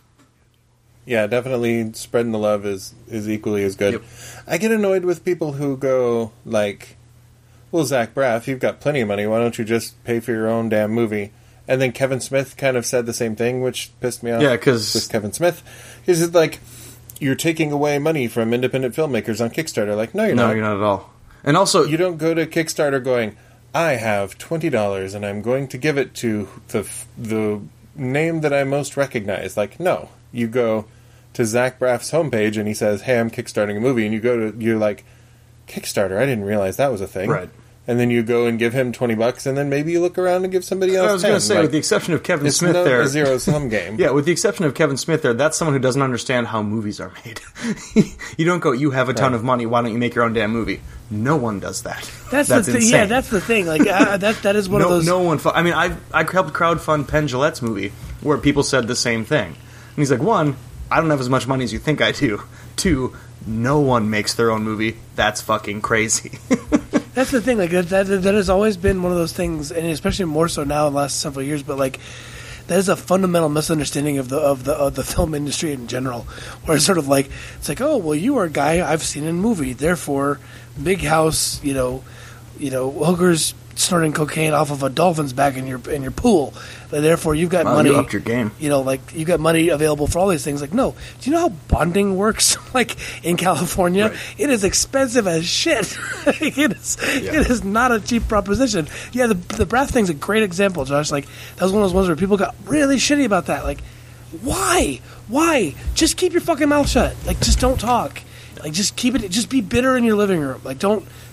Yeah, definitely spreading the love is, is equally as good. Yep. I get annoyed with people who go, like, well, Zach Braff, you've got plenty of money, why don't you just pay for your own damn movie? And then Kevin Smith kind of said the same thing, which pissed me off. Yeah, 'cause- with Kevin Smith. He's like, you're taking away money from independent filmmakers on Kickstarter. Like, no, you're No, not. you're not at all. And also, You don't go to Kickstarter going, I have twenty dollars and I'm going to give it to the the name that I most recognize. Like, no. You go to Zach Braff's homepage and he says, hey, I'm kickstarting a movie. And you go to, you're like, Kickstarter? I didn't realize that was a thing. Right. And then you go and give him twenty bucks, and then maybe you look around and give somebody else I was going ten. to say, Like, with the exception of Kevin it's Smith not there, a zero-sum game. yeah, with the exception of Kevin Smith there, that's someone who doesn't understand how movies are made. You don't go, you have a ton Right. of money, why don't you make your own damn movie? No one does that. that's, that's the thing. insane. Yeah, that's the thing. Like, uh, that that is one no, of those. no one. Fu- I mean, I I helped crowdfund Penn Jillette's movie, where people said the same thing. And he's like, one, I don't have as much money as you think I do. Two, no one makes their own movie. That's fucking crazy. That's the thing. Like that, that, that has always been one of those things, and especially more so now in the last several years. But like, that is a fundamental misunderstanding of the of the of the film industry in general, where it's sort of like it's like, oh, well, you are a guy I've seen in movie, therefore, big house, you know, you know, hookers snorting cocaine off of a dolphin's back in your in your pool. Therefore, you've got Wow, money. you upped your game. You know, like you got money available for all these things. Like, no, do you know how bonding works? Like in California, Right. it is expensive as shit. it is. It is not a cheap proposition. Yeah, the the Braff thing's a great example, Josh. Like that was one of those ones where people got really shitty about that. Like, why? Why? Just keep your fucking mouth shut. Like, just don't talk. Like, just keep it. Just be bitter in your living room. Like, don't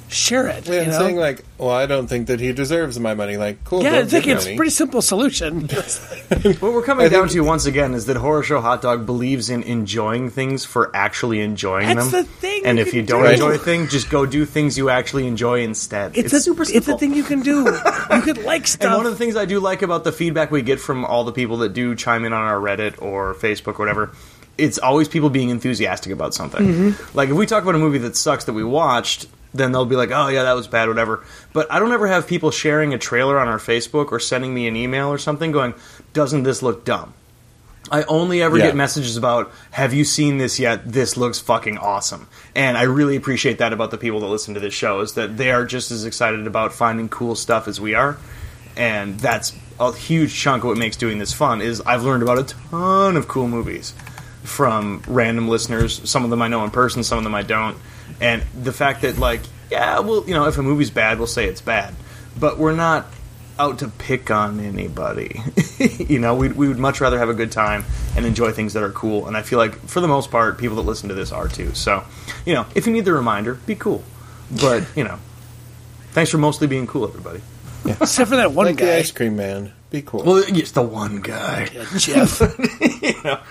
share it. Yeah, you and know? saying like, well, I don't think that he deserves my money. Like, cool. yeah, don't I think give it's a money. pretty simple solution. What we're coming I down think- to once again is that Horror Show Hot Dog believes in enjoying things for actually enjoying That's them. the thing And you if can you don't do. enjoy a thing, just go do things you actually enjoy instead. It's, It's, a, super simple. It's a thing you can do. You could like stuff. And one of the things I do like about the feedback we get from all the people that do chime in on our Reddit or Facebook or whatever, it's always people being enthusiastic about something. Mm-hmm. Like, if we talk about a movie that sucks that we watched, then they'll be like, oh, yeah, that was bad, whatever. But I don't ever have people sharing a trailer on our Facebook or sending me an email or something going, doesn't this look dumb? I only ever Yeah. get messages about, have you seen this yet? This looks fucking awesome. And I really appreciate that about the people that listen to this show, is that they are just as excited about finding cool stuff as we are. And that's a huge chunk of what makes doing this fun, is I've learned about a ton of cool movies from random listeners. Some of them I know in person, some of them I don't. And the fact that, like, yeah, well, you know, if a movie's bad, we'll say it's bad. But we're not out to pick on anybody. You know, we we would much rather have a good time and enjoy things that are cool. And I feel like, for the most part, people that listen to this are too. So, you know, if you need the reminder, be cool. But, you know, thanks for mostly being cool, everybody. Except for that one like the guy. ice cream man. Be cool. Well, it's the one guy. Yeah, Jeff. You know?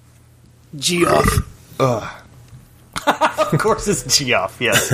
Geoff. Ugh. Of course it's Geoff, yes.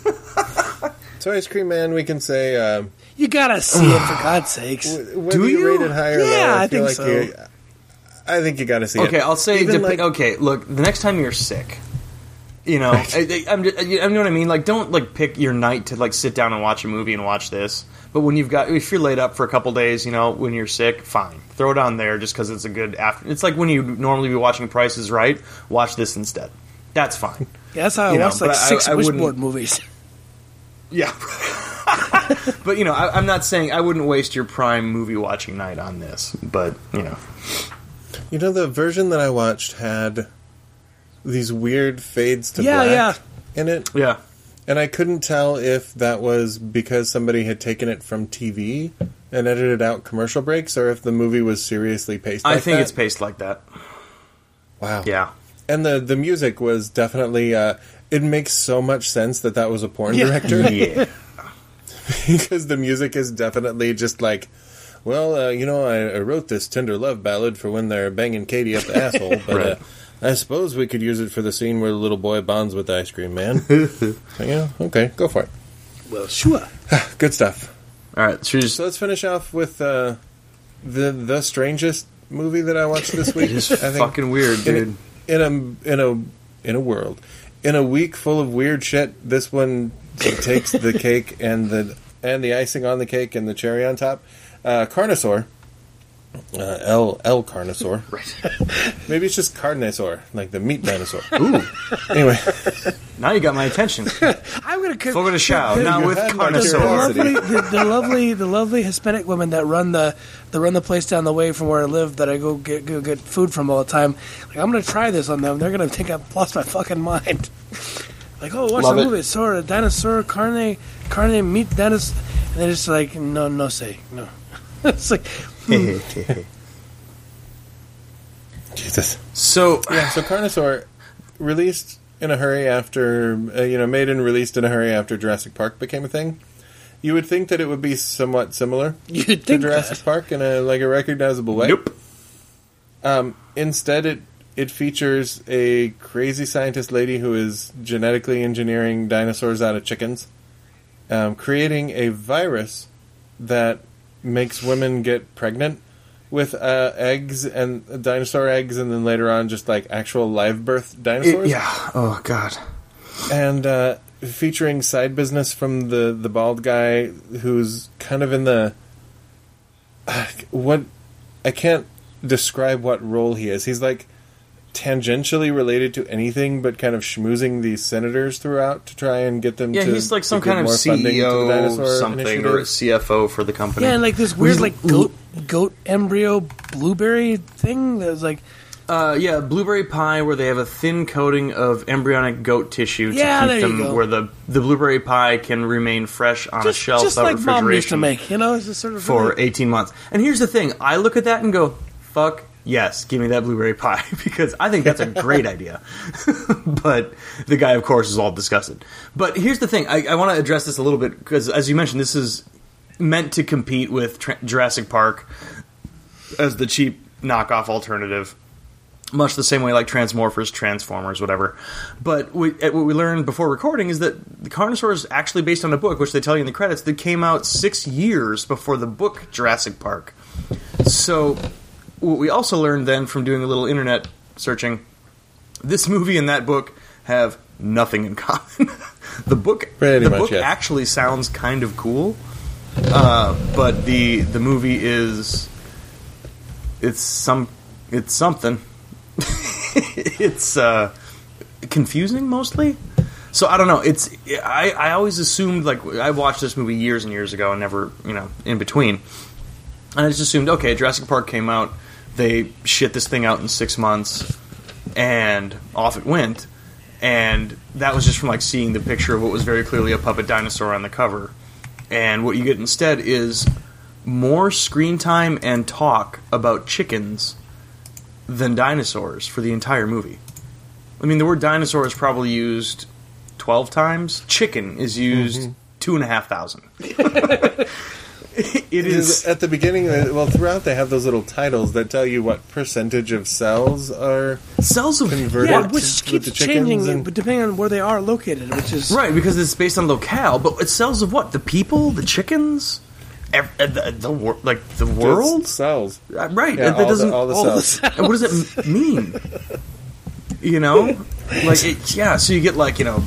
So ice cream man, we can say. Um, You gotta see it, for God's sakes. w- whether Do you you? rate it high or Yeah, low, I, I feel think like so. you. I think you got to see it. Okay, I'll say, Even dep- like- okay, look, the next time you're sick, you know, I, I, I'm just, you know what I mean? Like, don't, like, pick your night to, like, sit down and watch a movie and watch this. But when you've got, if you're laid up for a couple days, you know, when you're sick, fine. Throw it on there just because it's a good after. It's like when you normally be watching Price is Right, watch this instead. That's fine. Yeah, that's how I You know, watched like but I- six I wouldn't- Wishboard movies. Yeah. But, you know, I, I'm not saying I wouldn't waste your prime movie watching night on this. But, you know. You know, the version that I watched had these weird fades to Yeah, black yeah. in it, Yeah. and I couldn't tell if that was because somebody had taken it from T V and edited out commercial breaks, or if the movie was seriously paced. I like think that. it's paced like that. Wow. Yeah. And the the music was definitely. Uh, it makes so much sense that that was a porn Yeah. director. Yeah. Because the music is definitely just like, well, uh, you know, I, I wrote this tender love ballad for when they're banging Katie up the asshole, but Right. uh, I suppose we could use it for the scene where the little boy bonds with the ice cream man. So, yeah, okay, go for it. Well, sure. Good stuff. All right, so just So let's finish off with uh, the the strangest movie that I watched this week. It's I think fucking weird, dude. in a, in a in a in a world in a week full of weird shit. This one takes the cake and the and the icing on the cake and the cherry on top. Uh, Carnosaur, uh, L L Carnosaur. Right. Maybe it's just Carnosaur, like the meat dinosaur. Ooh. Anyway, Now you got my attention. I'm gonna co- Forward to shout. You Now with had my the, the curiosity. Carnosaur. lovely, the, the lovely, the lovely Hispanic women that run the that run the place down the way from where I live, that I go get go get food from all the time. Like, I'm gonna try this on them. They're gonna think I've lost my fucking mind. Like, oh, watch Love the it. movie. It's sort of dinosaur, carne, carne, meat, dinosaur. And they're just like, no, no, say no. It's like, Jesus. So Yeah, so Carnosaur released in a hurry after, uh, you know, made and released in a hurry after Jurassic Park became a thing. You would think that it would be somewhat similar you'd to think Jurassic that. Park in a like a recognizable way. nope. Um, instead, it it features a crazy scientist lady who is genetically engineering dinosaurs out of chickens, um, creating a virus that makes women get pregnant with uh, eggs and dinosaur eggs, and then later on just like actual live birth dinosaurs. Yeah. Oh God. And uh, featuring side business from the the bald guy who's kind of in the uh, what I can't describe what role he is. He's like tangentially related to anything, but kind of schmoozing these senators throughout to try and get them. Yeah, to, he's like some to give kind of more funding C E to the O dinosaur something initiative. or a C F O for the company. Yeah, and like this weird He's- like goat goat embryo blueberry thing that was like, Uh, yeah, blueberry pie where they have a thin coating of embryonic goat tissue to Yeah, there keep you them go. where the the blueberry pie can remain fresh on just, a shelf just without like mom used to refrigeration make. You know, it's just sort of for really- eighteen months. And here's the thing: I look at that and go, "Fuck yes, give me that blueberry pie, because I think that's a great idea. But the guy, of course, is all disgusted. But here's the thing. I, I want to address this a little bit, because as you mentioned, this is meant to compete with Tra- Jurassic Park as the cheap knockoff alternative, much the same way like Transmorphers, Transformers, whatever. But we, what we learned before recording is that the Carnosaur is actually based on a book, which they tell you in the credits, that came out six years before the book Jurassic Park. So what we also learned then from doing a little internet searching, this movie and that book have nothing in common. the book, Pretty the much, book yeah. actually sounds kind of cool, uh, but the the movie is it's some it's something. It's uh, confusing mostly. So I don't know. It's I, I always assumed, like, I watched this movie years and years ago and never, you know, in between. And I just assumed, okay, Jurassic Park came out, they shit this thing out in six months, and off it went. And that was just from, like, seeing the picture of what was very clearly a puppet dinosaur on the cover. And what you get instead is more screen time and talk about chickens than dinosaurs for the entire movie. I mean, the word dinosaur is probably used twelve times. Chicken is used mm-hmm. two and a half thousand. It is at the beginning. Well, throughout they have those little titles that tell you what percentage of cells are cells of converted. Yeah, which to, keeps with the changing, and, but depending on where they are located, which is right, because it's based on locale. But it's cells of what? The people, the chickens. The, the, the like the world Just cells, uh, right? Yeah, that all doesn't the, all the all cells. The, what does it mean? You know, like it, yeah. So you get like you know,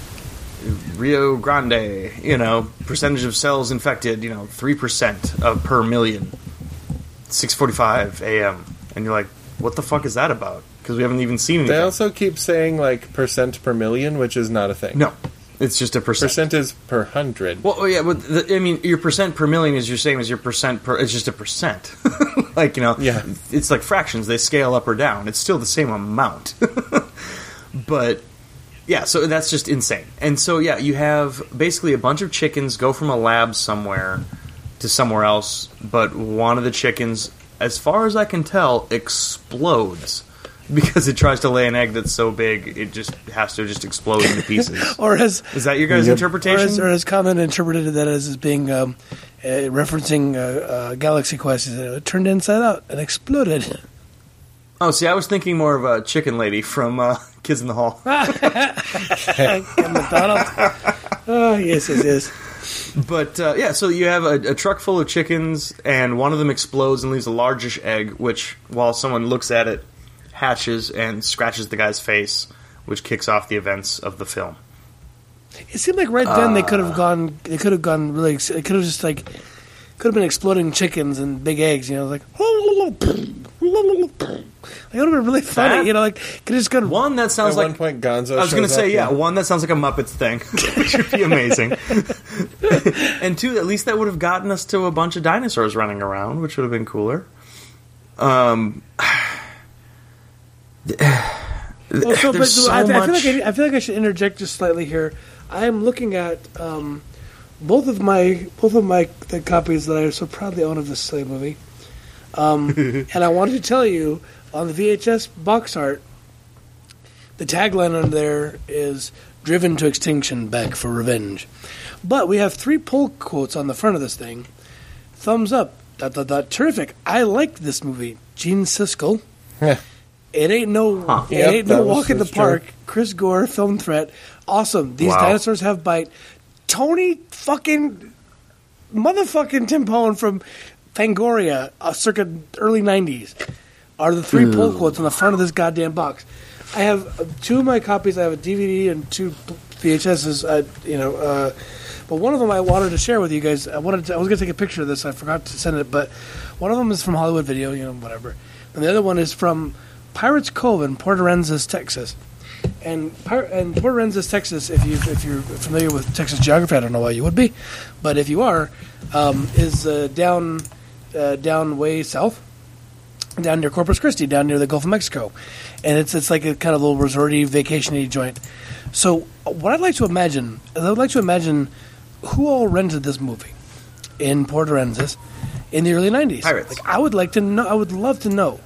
Rio Grande. You know, percentage of cells infected. You know, three percent of per million. Six forty-five a.m. and you're like, what the fuck is that about? Because we haven't even seen anything. They also keep saying like percent per million, which is not a thing. No. It's just a percent. Percent is per hundred. Well, yeah, but the, I mean, your percent per million is your same as your percent per. It's just a percent. Like, you know, yeah. It's like fractions. They scale up or down. It's still the same amount. But yeah, so that's just insane. And so yeah, you have basically a bunch of chickens go from a lab somewhere to somewhere else, but one of the chickens, as far as I can tell, explodes. Because it tries to lay an egg that's so big, it just has to just explode into pieces. Or as is that your guys' yep. interpretation? Or as, or as Common interpreted that as, as being um, uh, referencing uh, uh, Galaxy Quest, it turned inside out and exploded. Oh, see, I was thinking more of a chicken lady from uh, Kids in the Hall. McDonald's. Oh, yes, yes, yes. But uh, yeah, so you have a, a truck full of chickens, and one of them explodes and leaves a largish egg, which, while someone looks at it, hatches and scratches the guy's face, which kicks off the events of the film. It seemed like right then uh, they could have gone. They could have gone really. It could have just like could have been exploding chickens and big eggs. You know, like. It would have been really funny. That, you know, like could have just gone. One that sounds at like one point Gonzo. I was going to say, yeah, one that sounds like a Muppets thing, which would be amazing. And two, at least that would have gotten us to a bunch of dinosaurs running around, which would have been cooler. Um. Also, but so I, I, feel much... like I, I feel like I should interject just slightly here. I am looking at um, both of my both of my the copies that I so proudly own of this silly movie, um, and I wanted to tell you on the V H S box art, the tagline on there is "Driven to extinction, back for revenge," but we have three pull quotes on the front of this thing. Thumbs up, dot dot dot, terrific. I liked this movie. Gene Siskel. It ain't no, huh. it yep, ain't no walk in the true. park. Chris Gore, film threat, awesome. These wow. dinosaurs have bite. Tony fucking motherfucking Tim Poen from Fangoria, uh, circa early nineties, are the three Ooh. pull quotes on the front of this goddamn box. I have uh, two of my copies. I have a D V D and two V H Ses. Uh, you know, uh, but one of them I wanted to share with you guys. I wanted to, I was going to take a picture of this. I forgot to send it, but one of them is from Hollywood Video. You know, whatever, and the other one is from Pirates Cove in Port Aransas, Texas. And Pir- and Port Aransas, Texas, if you if you're familiar with Texas geography, I don't know why you would be, but if you are, um, is uh, down uh, down way south, down near Corpus Christi, down near the Gulf of Mexico, and it's it's like a kind of little resorty, vacationy joint. So what I'd like to imagine, is I would like to imagine who all rented this movie in Port Aransas in the early nineties. Pirates. Like I would like to know. I would love to know.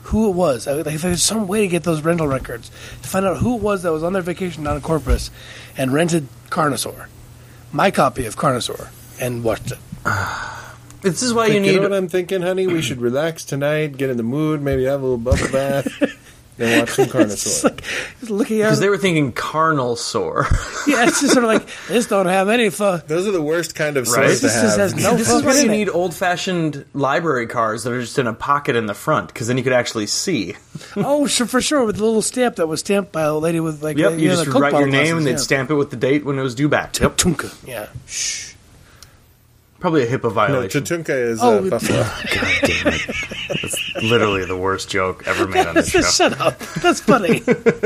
who it was. Like, if there's some way to get those rental records to find out who it was that was on their vacation down in Corpus and rented Carnosaur, my copy of Carnosaur, and watched it. This is why Like, you need. You know what I'm thinking, honey? We should relax tonight, get in the mood, maybe have a little bubble bath, then watch some It's Carnosaur. like just looking at Because it. they were thinking carnal sore. Yeah, it's just sort of like this don't have any fun. Those are the worst kind of Right? sores to This just have. has no This is why fun you in it. need old-fashioned library cards that are just in a pocket in the front, because then you could actually see. Oh, sure, for sure, with the little stamp that was stamped by a lady with like Yep, uh, you know, just the Coke write your bottle name glasses, and they'd yeah. stamp it with the date when it was due back. Yep. Tunka. Yeah. Shh. Probably a HIPAA No, violation. Chatunka is Oh, uh, buffalo. God damn it. That's literally the worst joke ever made on this show. Shut up. That's funny.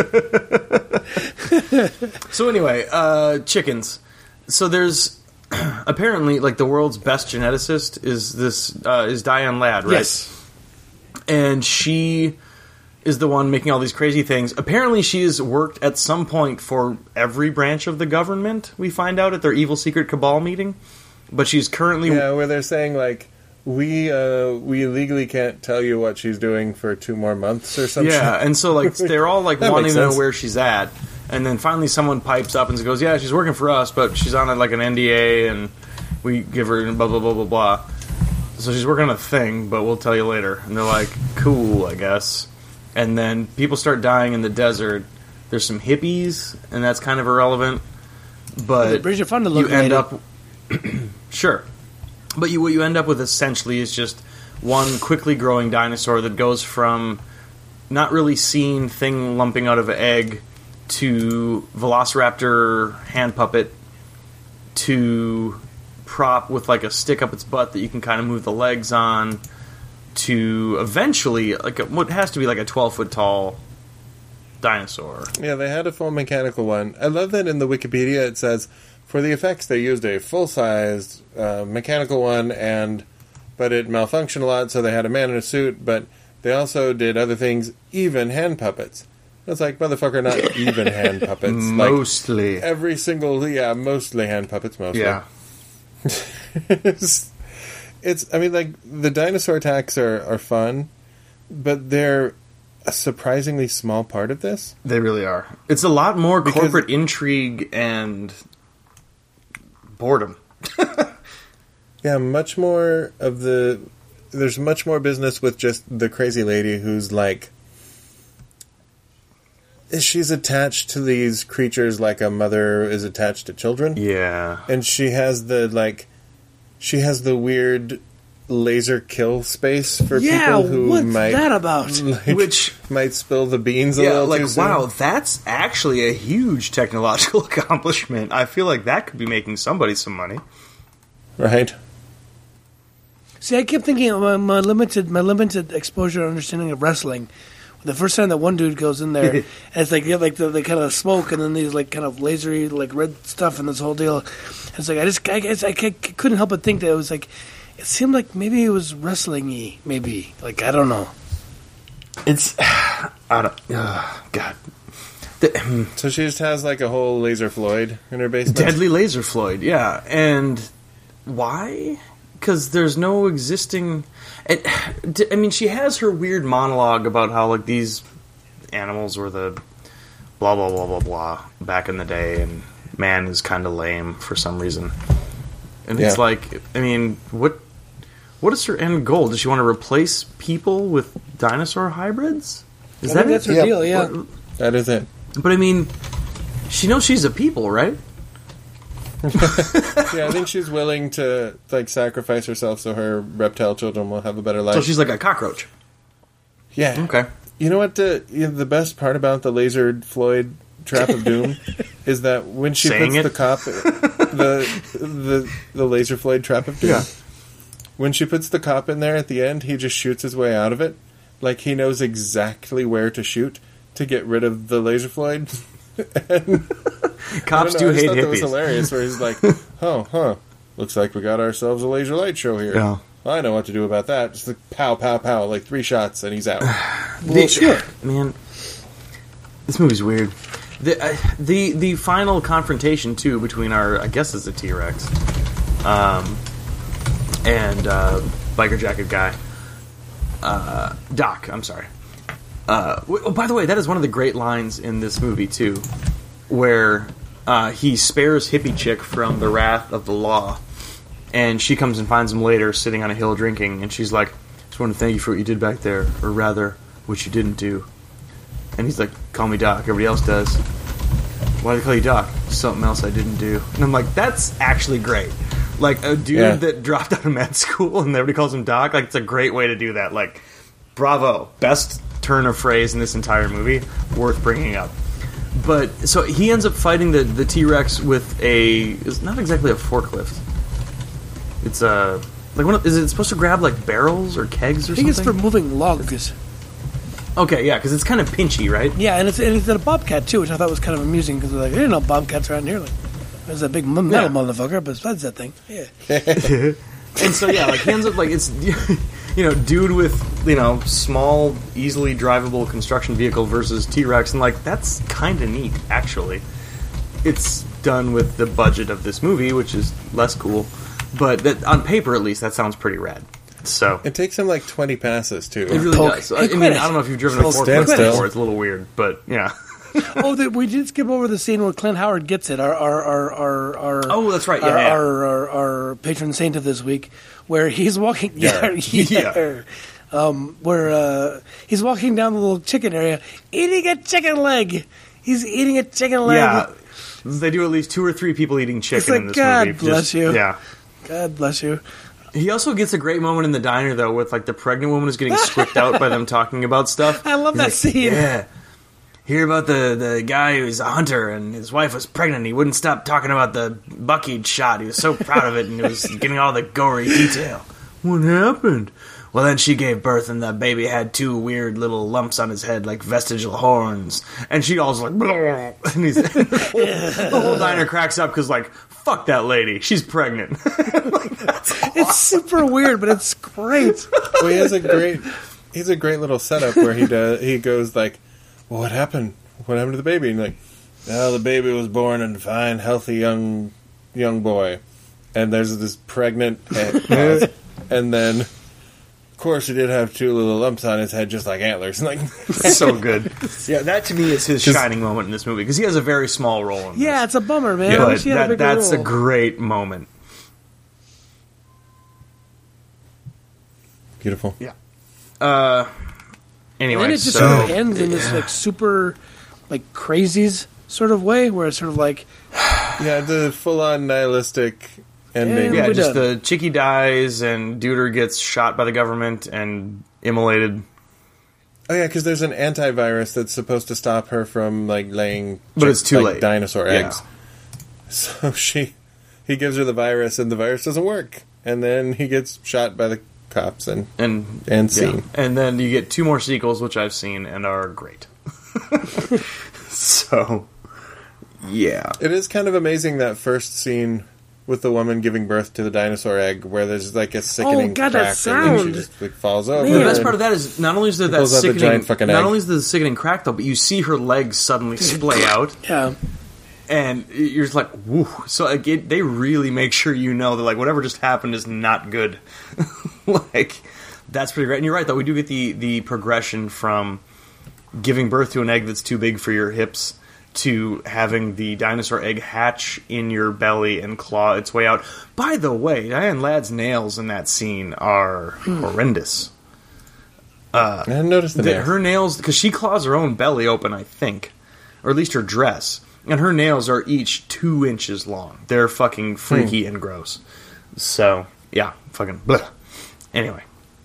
So anyway, uh, chickens. So there's apparently like the world's best geneticist is this uh, is Diane Ladd, right? Yes. And she is the one making all these crazy things. Apparently, she has worked at some point for every branch of the government. We find out at their evil secret cabal meeting, but she's currently Yeah, where they're saying like we uh, we legally can't tell you what she's doing for two more months or something. yeah. And so like they're all like That wanting makes to know sense. where she's at. And then finally someone pipes up and goes, yeah, she's working for us, but she's on like an N D A, and we give her blah, blah, blah, blah, blah. So she's working on a thing, but we'll tell you later. And they're like, cool, I guess. And then people start dying in the desert. There's some hippies, and that's kind of irrelevant. But Bridget Fonda you looked end lady. up... Sure. But you, what you end up with essentially is just one quickly growing dinosaur that goes from not really seen thing lumping out of an egg to velociraptor hand puppet to prop with like a stick up its butt that you can kind of move the legs on to eventually like a, what has to be like a twelve foot tall dinosaur. Yeah, they had a full mechanical one. I love that in the Wikipedia it says for the effects they used a full-sized uh, mechanical one, and but it malfunctioned a lot, so they had a man in a suit. But they also did other things, even hand puppets. It's like, motherfucker, not even hand puppets. Mostly. Like, every single, yeah, mostly hand puppets, mostly. Yeah. it's, it's, I mean, like, the dinosaur attacks are, are fun, but they're a surprisingly small part of this. They really are. It's a lot more Because- corporate intrigue and boredom. Yeah, much more of the... There's much more business with just the crazy lady who's, like... She's attached to these creatures like a mother is attached to children. Yeah. And she has the, like... She has the weird laser kill space for Yeah, people who what's might... that about? like, Which- might spill the beans a Yeah, little like, too soon. wow, that's actually a huge technological accomplishment. I feel like that could be making somebody some money. Right? See, I kept thinking of my, my limited, my limited exposure and understanding of wrestling. The first time that one dude goes in there, and it's like you have like the, the kind of smoke, and then these like kind of lasery like red stuff, and this whole deal. It's like I just I guess I c- couldn't help but think that it was like it seemed like maybe it was wrestling-y, maybe like I don't know. It's I don't. Uh, God, the, So she just has like a whole laser Floyd in her basement. Deadly Laser Floyd, yeah, and why? Because there's no existing. It, I mean, she has her weird monologue about how like these animals were the blah blah blah blah blah back in the day, and man is kind of lame for some reason. And it's Yeah. like, I mean, what what is her end goal? Does she want to replace people with dinosaur hybrids? Is I that think that's it? her Yep. deal, yeah. Or- That is it. But I mean, she knows she's a people, right? Yeah, I think she's willing to like sacrifice herself so her reptile children will have a better life. So she's like a cockroach. yeah. Okay. You know what? The you know, the best part about the lasered Floyd Trap of Doom is that when she Saying puts it? the cop the the the laser Floyd Trap of Doom. Yeah. When she puts the cop in there at the end, he just shoots his way out of it. Like he knows exactly where to shoot to get rid of the laser Floyd. and, Cops I don't know, do I just hate thought that was hippies. hilarious. Where he's like, "Oh, huh? Looks like we got ourselves a laser light show here. Yeah. I know what to do about that. Just like pow, pow, pow, like three shots, and he's out." Well, sure. Man, this movie's weird. The uh, the the final confrontation too between our I guess it's a T Rex, um, and uh, biker jacket guy, uh, Doc. I'm sorry. Uh, oh, by the way, that is one of the great lines in this movie too, where uh, he spares hippie chick from the wrath of the law, and she comes and finds him later sitting on a hill drinking, and she's like, "Just want to thank you for what you did back there, or rather, what you didn't do." And he's like, "Call me Doc. Everybody else does." "Why do they call you Doc?" "Something else I didn't do." And I'm like, that's actually great. Like, a dude Yeah. that dropped out of med school and everybody calls him Doc, like, it's a great way to do that. Like, bravo. Best turn of phrase in this entire movie. Worth bringing up. But, so he ends up fighting the, the T-Rex with a... It's not exactly a forklift. It's a... Like, one of, is it supposed to grab, like, barrels or kegs or I think something? it's for moving logs. Okay, yeah, because it's kind of pinchy, right? Yeah, and it's, and it's a bobcat, too, which I thought was kind of amusing, because like, there are no bobcats around here. Like, there's a big m- metal Yeah. motherfucker, but besides that thing, yeah. And so, yeah, like, he ends up, like, it's, you know, dude with, you know, small, easily drivable construction vehicle versus T-Rex, and, like, that's kind of neat, actually. It's done with the budget of this movie, which is less cool, but that, on paper, at least, that sounds pretty rad. So... It takes him like twenty passes, too. It really Poke. does. Hey, I quit mean, it. I don't know if you've driven a Well, forklift stand still. before. It's a little weird, but, yeah. Oh, the, we did skip over the scene where Clint Howard gets it. Our our our our, our Oh, that's right, yeah, Our, yeah. our, our our patron saint of this week, where he's walking. Yeah, Yeah. yeah. Um, where uh, he's walking down the little chicken area, eating a chicken leg. He's eating a chicken leg. Yeah. They do at least two or three people eating chicken like, in this God movie. bless Just- you. Yeah. God bless you. He also gets a great moment in the diner, though, with, like, the pregnant woman is getting squicked out by them talking about stuff. I love He's that like, scene. Yeah. Hear about the, the guy who's a hunter, and his wife was pregnant. He wouldn't stop talking about the buck he'd shot. He was so proud of it, and he was getting all the gory detail. What happened? Well, then she gave birth, and the baby had two weird little lumps on his head, like vestigial horns. And she all's like, "Bleh." And he's, the, whole, the whole diner cracks up because, like, fuck that lady. She's pregnant. It's super weird, but it's great. Well, he has a great, he's a great little setup where he does. He goes like, well, "What happened? What happened to the baby?" And like, "Oh, the baby was born a fine, healthy young, young boy." And there's this pregnant, and, and then, of course, he did have two little lumps on his head, just like antlers. And like, So good. Yeah, that to me is his shining moment in this movie because he has a very small role in this. Yeah, it's a bummer, man. I but wish he had a that, bigger that's role. a great moment. beautiful. Yeah. Uh. Anyway, And then it just so sort of ends in this like super, like crazies sort of way, where it's sort of like, Yeah, the full-on nihilistic ending. yeah, we're just done. the chickie dies and Duder gets shot by the government and immolated. Oh yeah, because there's an antivirus that's supposed to stop her from like laying, But it's too like, late. dinosaur Yeah. eggs. So she, he gives her the virus, and the virus doesn't work, and then he gets shot by the cops and And and yeah. scene. And then you get two more sequels, which I've seen and are great. So, yeah. It is kind of amazing that first scene with the woman giving birth to the dinosaur egg, where there's like a sickening Oh, God, that crack, and sound. she just like falls over. Man. The best and- part of that is not only is there that pulls out the sickening, giant fucking not egg. only is there the sickening crack though, but you see her legs suddenly splay out, yeah, and you're just like, woo. So like, it, they really make sure you know that like whatever just happened is not good. Like that's pretty great. And you're right though, we do get the the progression from giving birth to an egg that's too big for your hips to having the dinosaur egg hatch in your belly and claw its way out. By the way, Diane Ladd's nails in that scene are horrendous. I didn't notice the The- nails. her nails, because she claws her own belly open, I think, or at least her dress, and her nails are each two inches long. They're fucking freaky and gross. So yeah, fucking. Bleh. Anyway,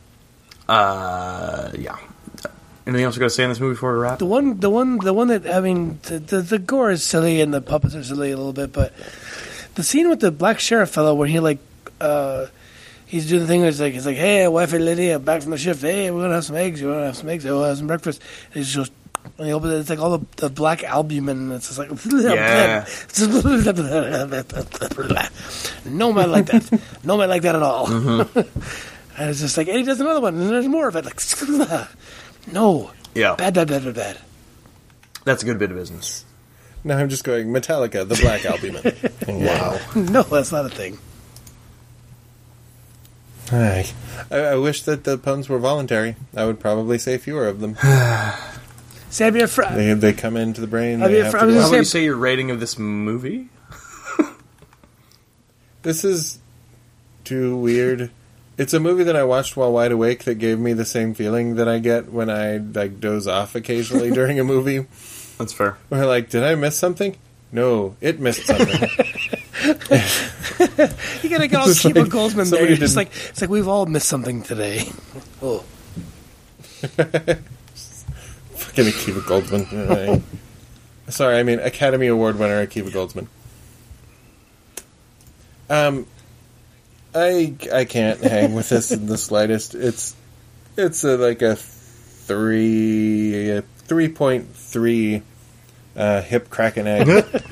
uh, yeah. Anything else we got to say in this movie before we wrap? the one, the one, the one that I mean, the, the the gore is silly and the puppets are silly a little bit, but the scene with the black sheriff fellow where he like, uh, he's doing the thing where he's like, he's like, "Hey, wifey, lady, I'm back from the shift. Hey, we're gonna have some eggs. You wanna have some eggs? We'll have some breakfast." And he just goes, and he opens it. It's like all the, the black albumin. And it's just like, Yeah. no man like that. No man like that at all. Mm-hmm. And it's just like, and he does another one, and there's more of it. Like, no, Yeah, bad, bad, bad, bad, bad. that's a good bit of business. Now I'm just going Metallica, the black albumin. Wow. No, that's not a thing. I, I wish that the puns were voluntary. I would probably say fewer of them. Say, have you fr- They they come into the brain. Have They you have fr- to I was go. How gonna about say- you say your rating of this movie? This is too weird. It's a movie that I watched while wide awake that gave me the same feeling that I get when I like doze off occasionally during a movie. That's fair. Where like, did I miss something? No, it missed something. You gotta get all It's Kiva like Goldsman there. somebody It's didn't- like it's like we've all missed something today. Oh, Fucking Akiva Goldsman. Sorry, I mean Academy Award winner Akiva Goldsman. Um, I I can't hang with this in the slightest. It's it's a, like a three a three point three uh, hip cracking egg.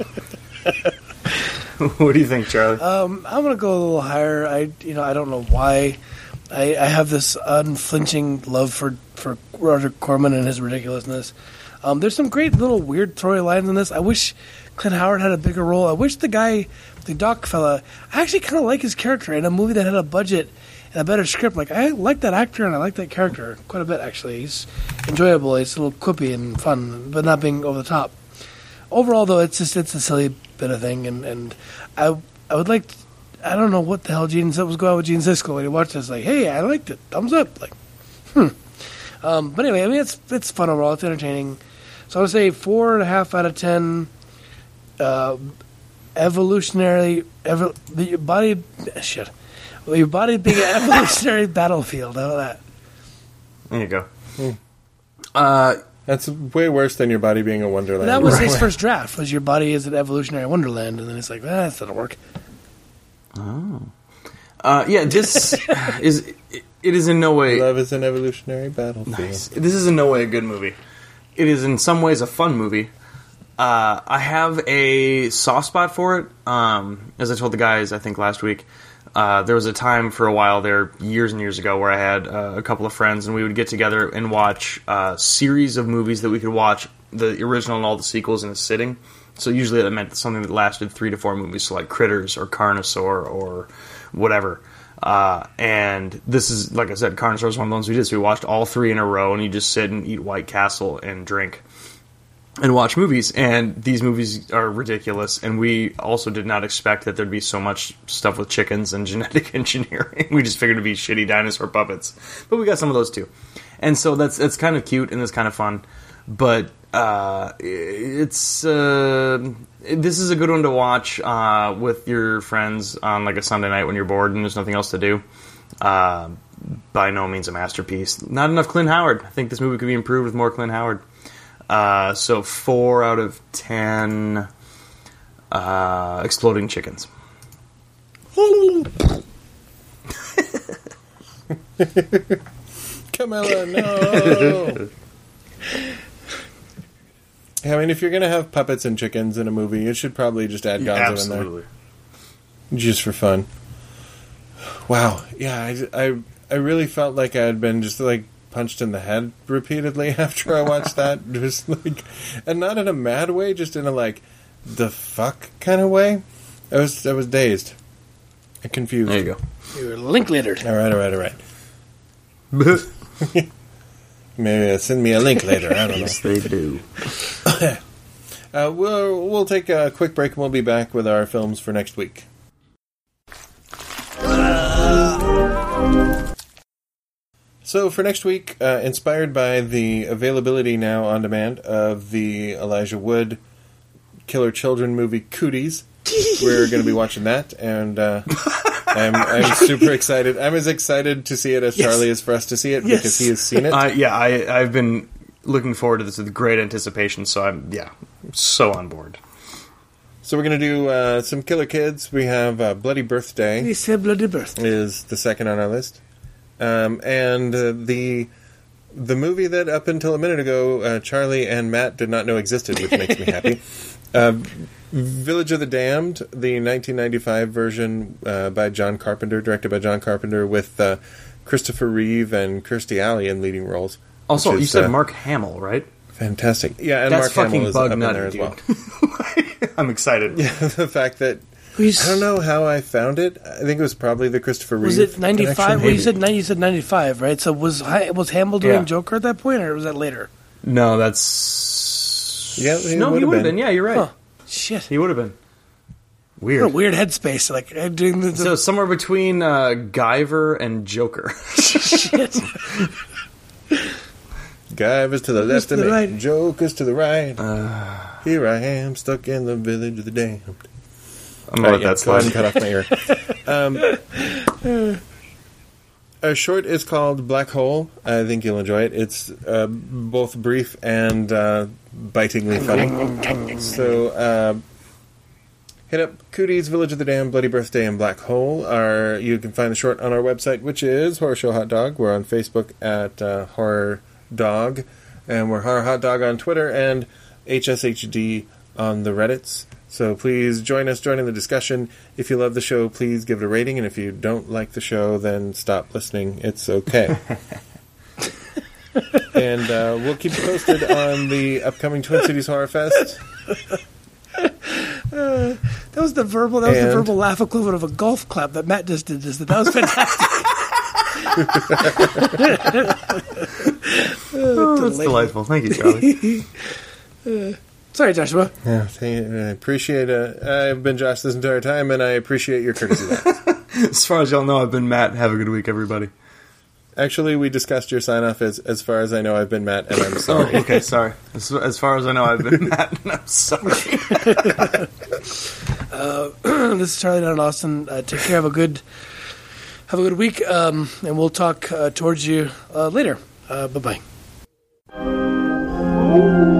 What do you think, Charlie? um, I'm gonna go a little higher. I you know I don't know why. I, I have this unflinching love for, for Roger Corman and his ridiculousness. Um, there's some great little weird throwaway lines in this. I wish Clint Howard had a bigger role. I wish the guy, the doc fella, I actually kind of like his character in a movie that had a budget and a better script. Like I like that actor and I like that character quite a bit. Actually, he's enjoyable. He's a little quippy and fun, but not being over the top. Overall, though, it's just it's a silly bit of thing, and, and I I would like. To, I don't know what the hell Gene was going on with Gene Siskel when he watched this. Like, hey, I liked it. Thumbs up. Like, hmm. Um, but anyway, I mean, it's it's fun overall. It's entertaining. So I would say four and a half out of ten. Uh, evolutionary, evo, your body, shit. Well, your body being an evolutionary battlefield. How about that? There you go. Hmm. Uh, That's way worse than your body being a wonderland. That was Right. his first draft. Was your body is an evolutionary wonderland, and then it's like, ah, that doesn't work. oh. Uh, yeah, this is. It is in no way. Love is an evolutionary battlefield. Nice. This is in no way a good movie. It is in some ways a fun movie. Uh, I have a soft spot for it. Um, as I told the guys, I think last week, uh, there was a time for a while there, years and years ago, where I had uh, a couple of friends, and we would get together and watch a series of movies that we could watch the original and all the sequels in a sitting. So usually that meant something that lasted three to four movies, so like Critters or Carnosaur or whatever. Uh, and this is, like I said, Carnosaur was one of the ones we did. So we watched all three in a row, and you just sit and eat White Castle and drink and watch movies. And these movies are ridiculous. And we also did not expect that there'd be so much stuff with chickens and genetic engineering. We just figured it'd be shitty dinosaur puppets, but we got some of those too. And so that's that's kind of cute and it's kind of fun. But uh, it's uh, this is a good one to watch uh, with your friends on like a Sunday night when you're bored and there's nothing else to do. Uh, by no means a masterpiece. Not enough Clint Howard. I think this movie could be improved with more Clint Howard. Uh, so four out of ten uh, exploding chickens. Camilla, no. I mean, if you're going to have puppets and chickens in a movie, you should probably just add Gonzo Absolutely. in there. Just for fun. Wow. Yeah, I, I, I really felt like I had been just, like, punched in the head repeatedly after I watched that. Just, like, and not in a mad way, just in a, like, the fuck kind of way. I was, I was dazed. And confused. There you go. You were Linklater. All right, all right, all right. Maybe uh, send me a link later. I don't know. Yes, they do. uh, we'll we'll take a quick break and we'll be back with our films for next week. So for next week, uh, inspired by the availability now on demand of the Elijah Wood Killer Children movie Cooties, we're going to be watching that, and uh, I'm, I'm super excited. I'm as excited to see it as Yes. Charlie is for us to see it Yes. because he has seen it. Uh, yeah, I, I've been looking forward to this with great anticipation, so I'm, yeah, so on board. So we're going to do uh, some Killer Kids. We have uh, Bloody Birthday He said bloody birth. is the second on our list. Um, and uh, the the movie that up until a minute ago uh, Charlie and Matt did not know existed, which makes me happy. Uh, Village of the Damned, the nineteen ninety-five version uh, by John Carpenter, directed by John Carpenter, with uh, Christopher Reeve and Kirstie Alley in leading roles. Also, which you is, said uh, Mark Hamill, right? Fantastic. Yeah, and That's Mark fucking Hamill is bug up in nutty, there as dude. well. I'm excited. Yeah, the fact that Who's, I don't know how I found it. I think it was probably the Christopher Reeve. Was it ninety-five? connection. Well, you said ninety. You said ninety-five, right? So was Hi- was Hamill doing Yeah. Joker at that point, or was that later? No, that's Yeah, he no, he would've would have been. been. Yeah, you're right. Huh. Shit. He would have been. What Weird. a weird headspace. Like, I'm doing the, the So somewhere between uh, Guyver and Joker. shit. Guyver's to the left to of the me, right. Joker's to the right. Uh, Here I am, stuck in the village of the damned. I'm gonna let yeah, that go ahead slide. and cut off my ear. Um, our short is called Black Hole. I think you'll enjoy it. It's uh, both brief and uh, bitingly funny. So, uh, hit up Cooties, Village of the Damned, Bloody Birthday, and Black Hole. Our, you can find the short on our website, which is Horror Show Hot Dog. We're on Facebook at uh, Horror Dog, and we're Horror Hot Dog on Twitter, and H S H D on the Reddits. So please join us, join in the discussion. If you love the show, please give it a rating, and if you don't like the show, then stop listening. It's okay. And uh, we'll keep you posted on the upcoming Twin Cities Horror Fest. That was the verbal. That was And- the verbal laugh equivalent of a golf clap that Matt just did. Just that was fantastic. Oh, that's delightful. Thank you, Charlie. Sorry, Joshua. Yeah, thank you. I appreciate it. I've been Josh this entire time, and I appreciate your courtesy. As far as y'all know, I've been Matt. Have a good week, everybody. Actually, we discussed your sign-off as, as far as I know, I've been Matt, and I'm Oh, sorry. okay, sorry. As, as far as I know, I've been Matt, and I'm sorry. This is Charlie down in Austin. Uh, take care. Have a good, have a good week, um, and we'll talk uh, towards you uh, later. Uh, bye bye.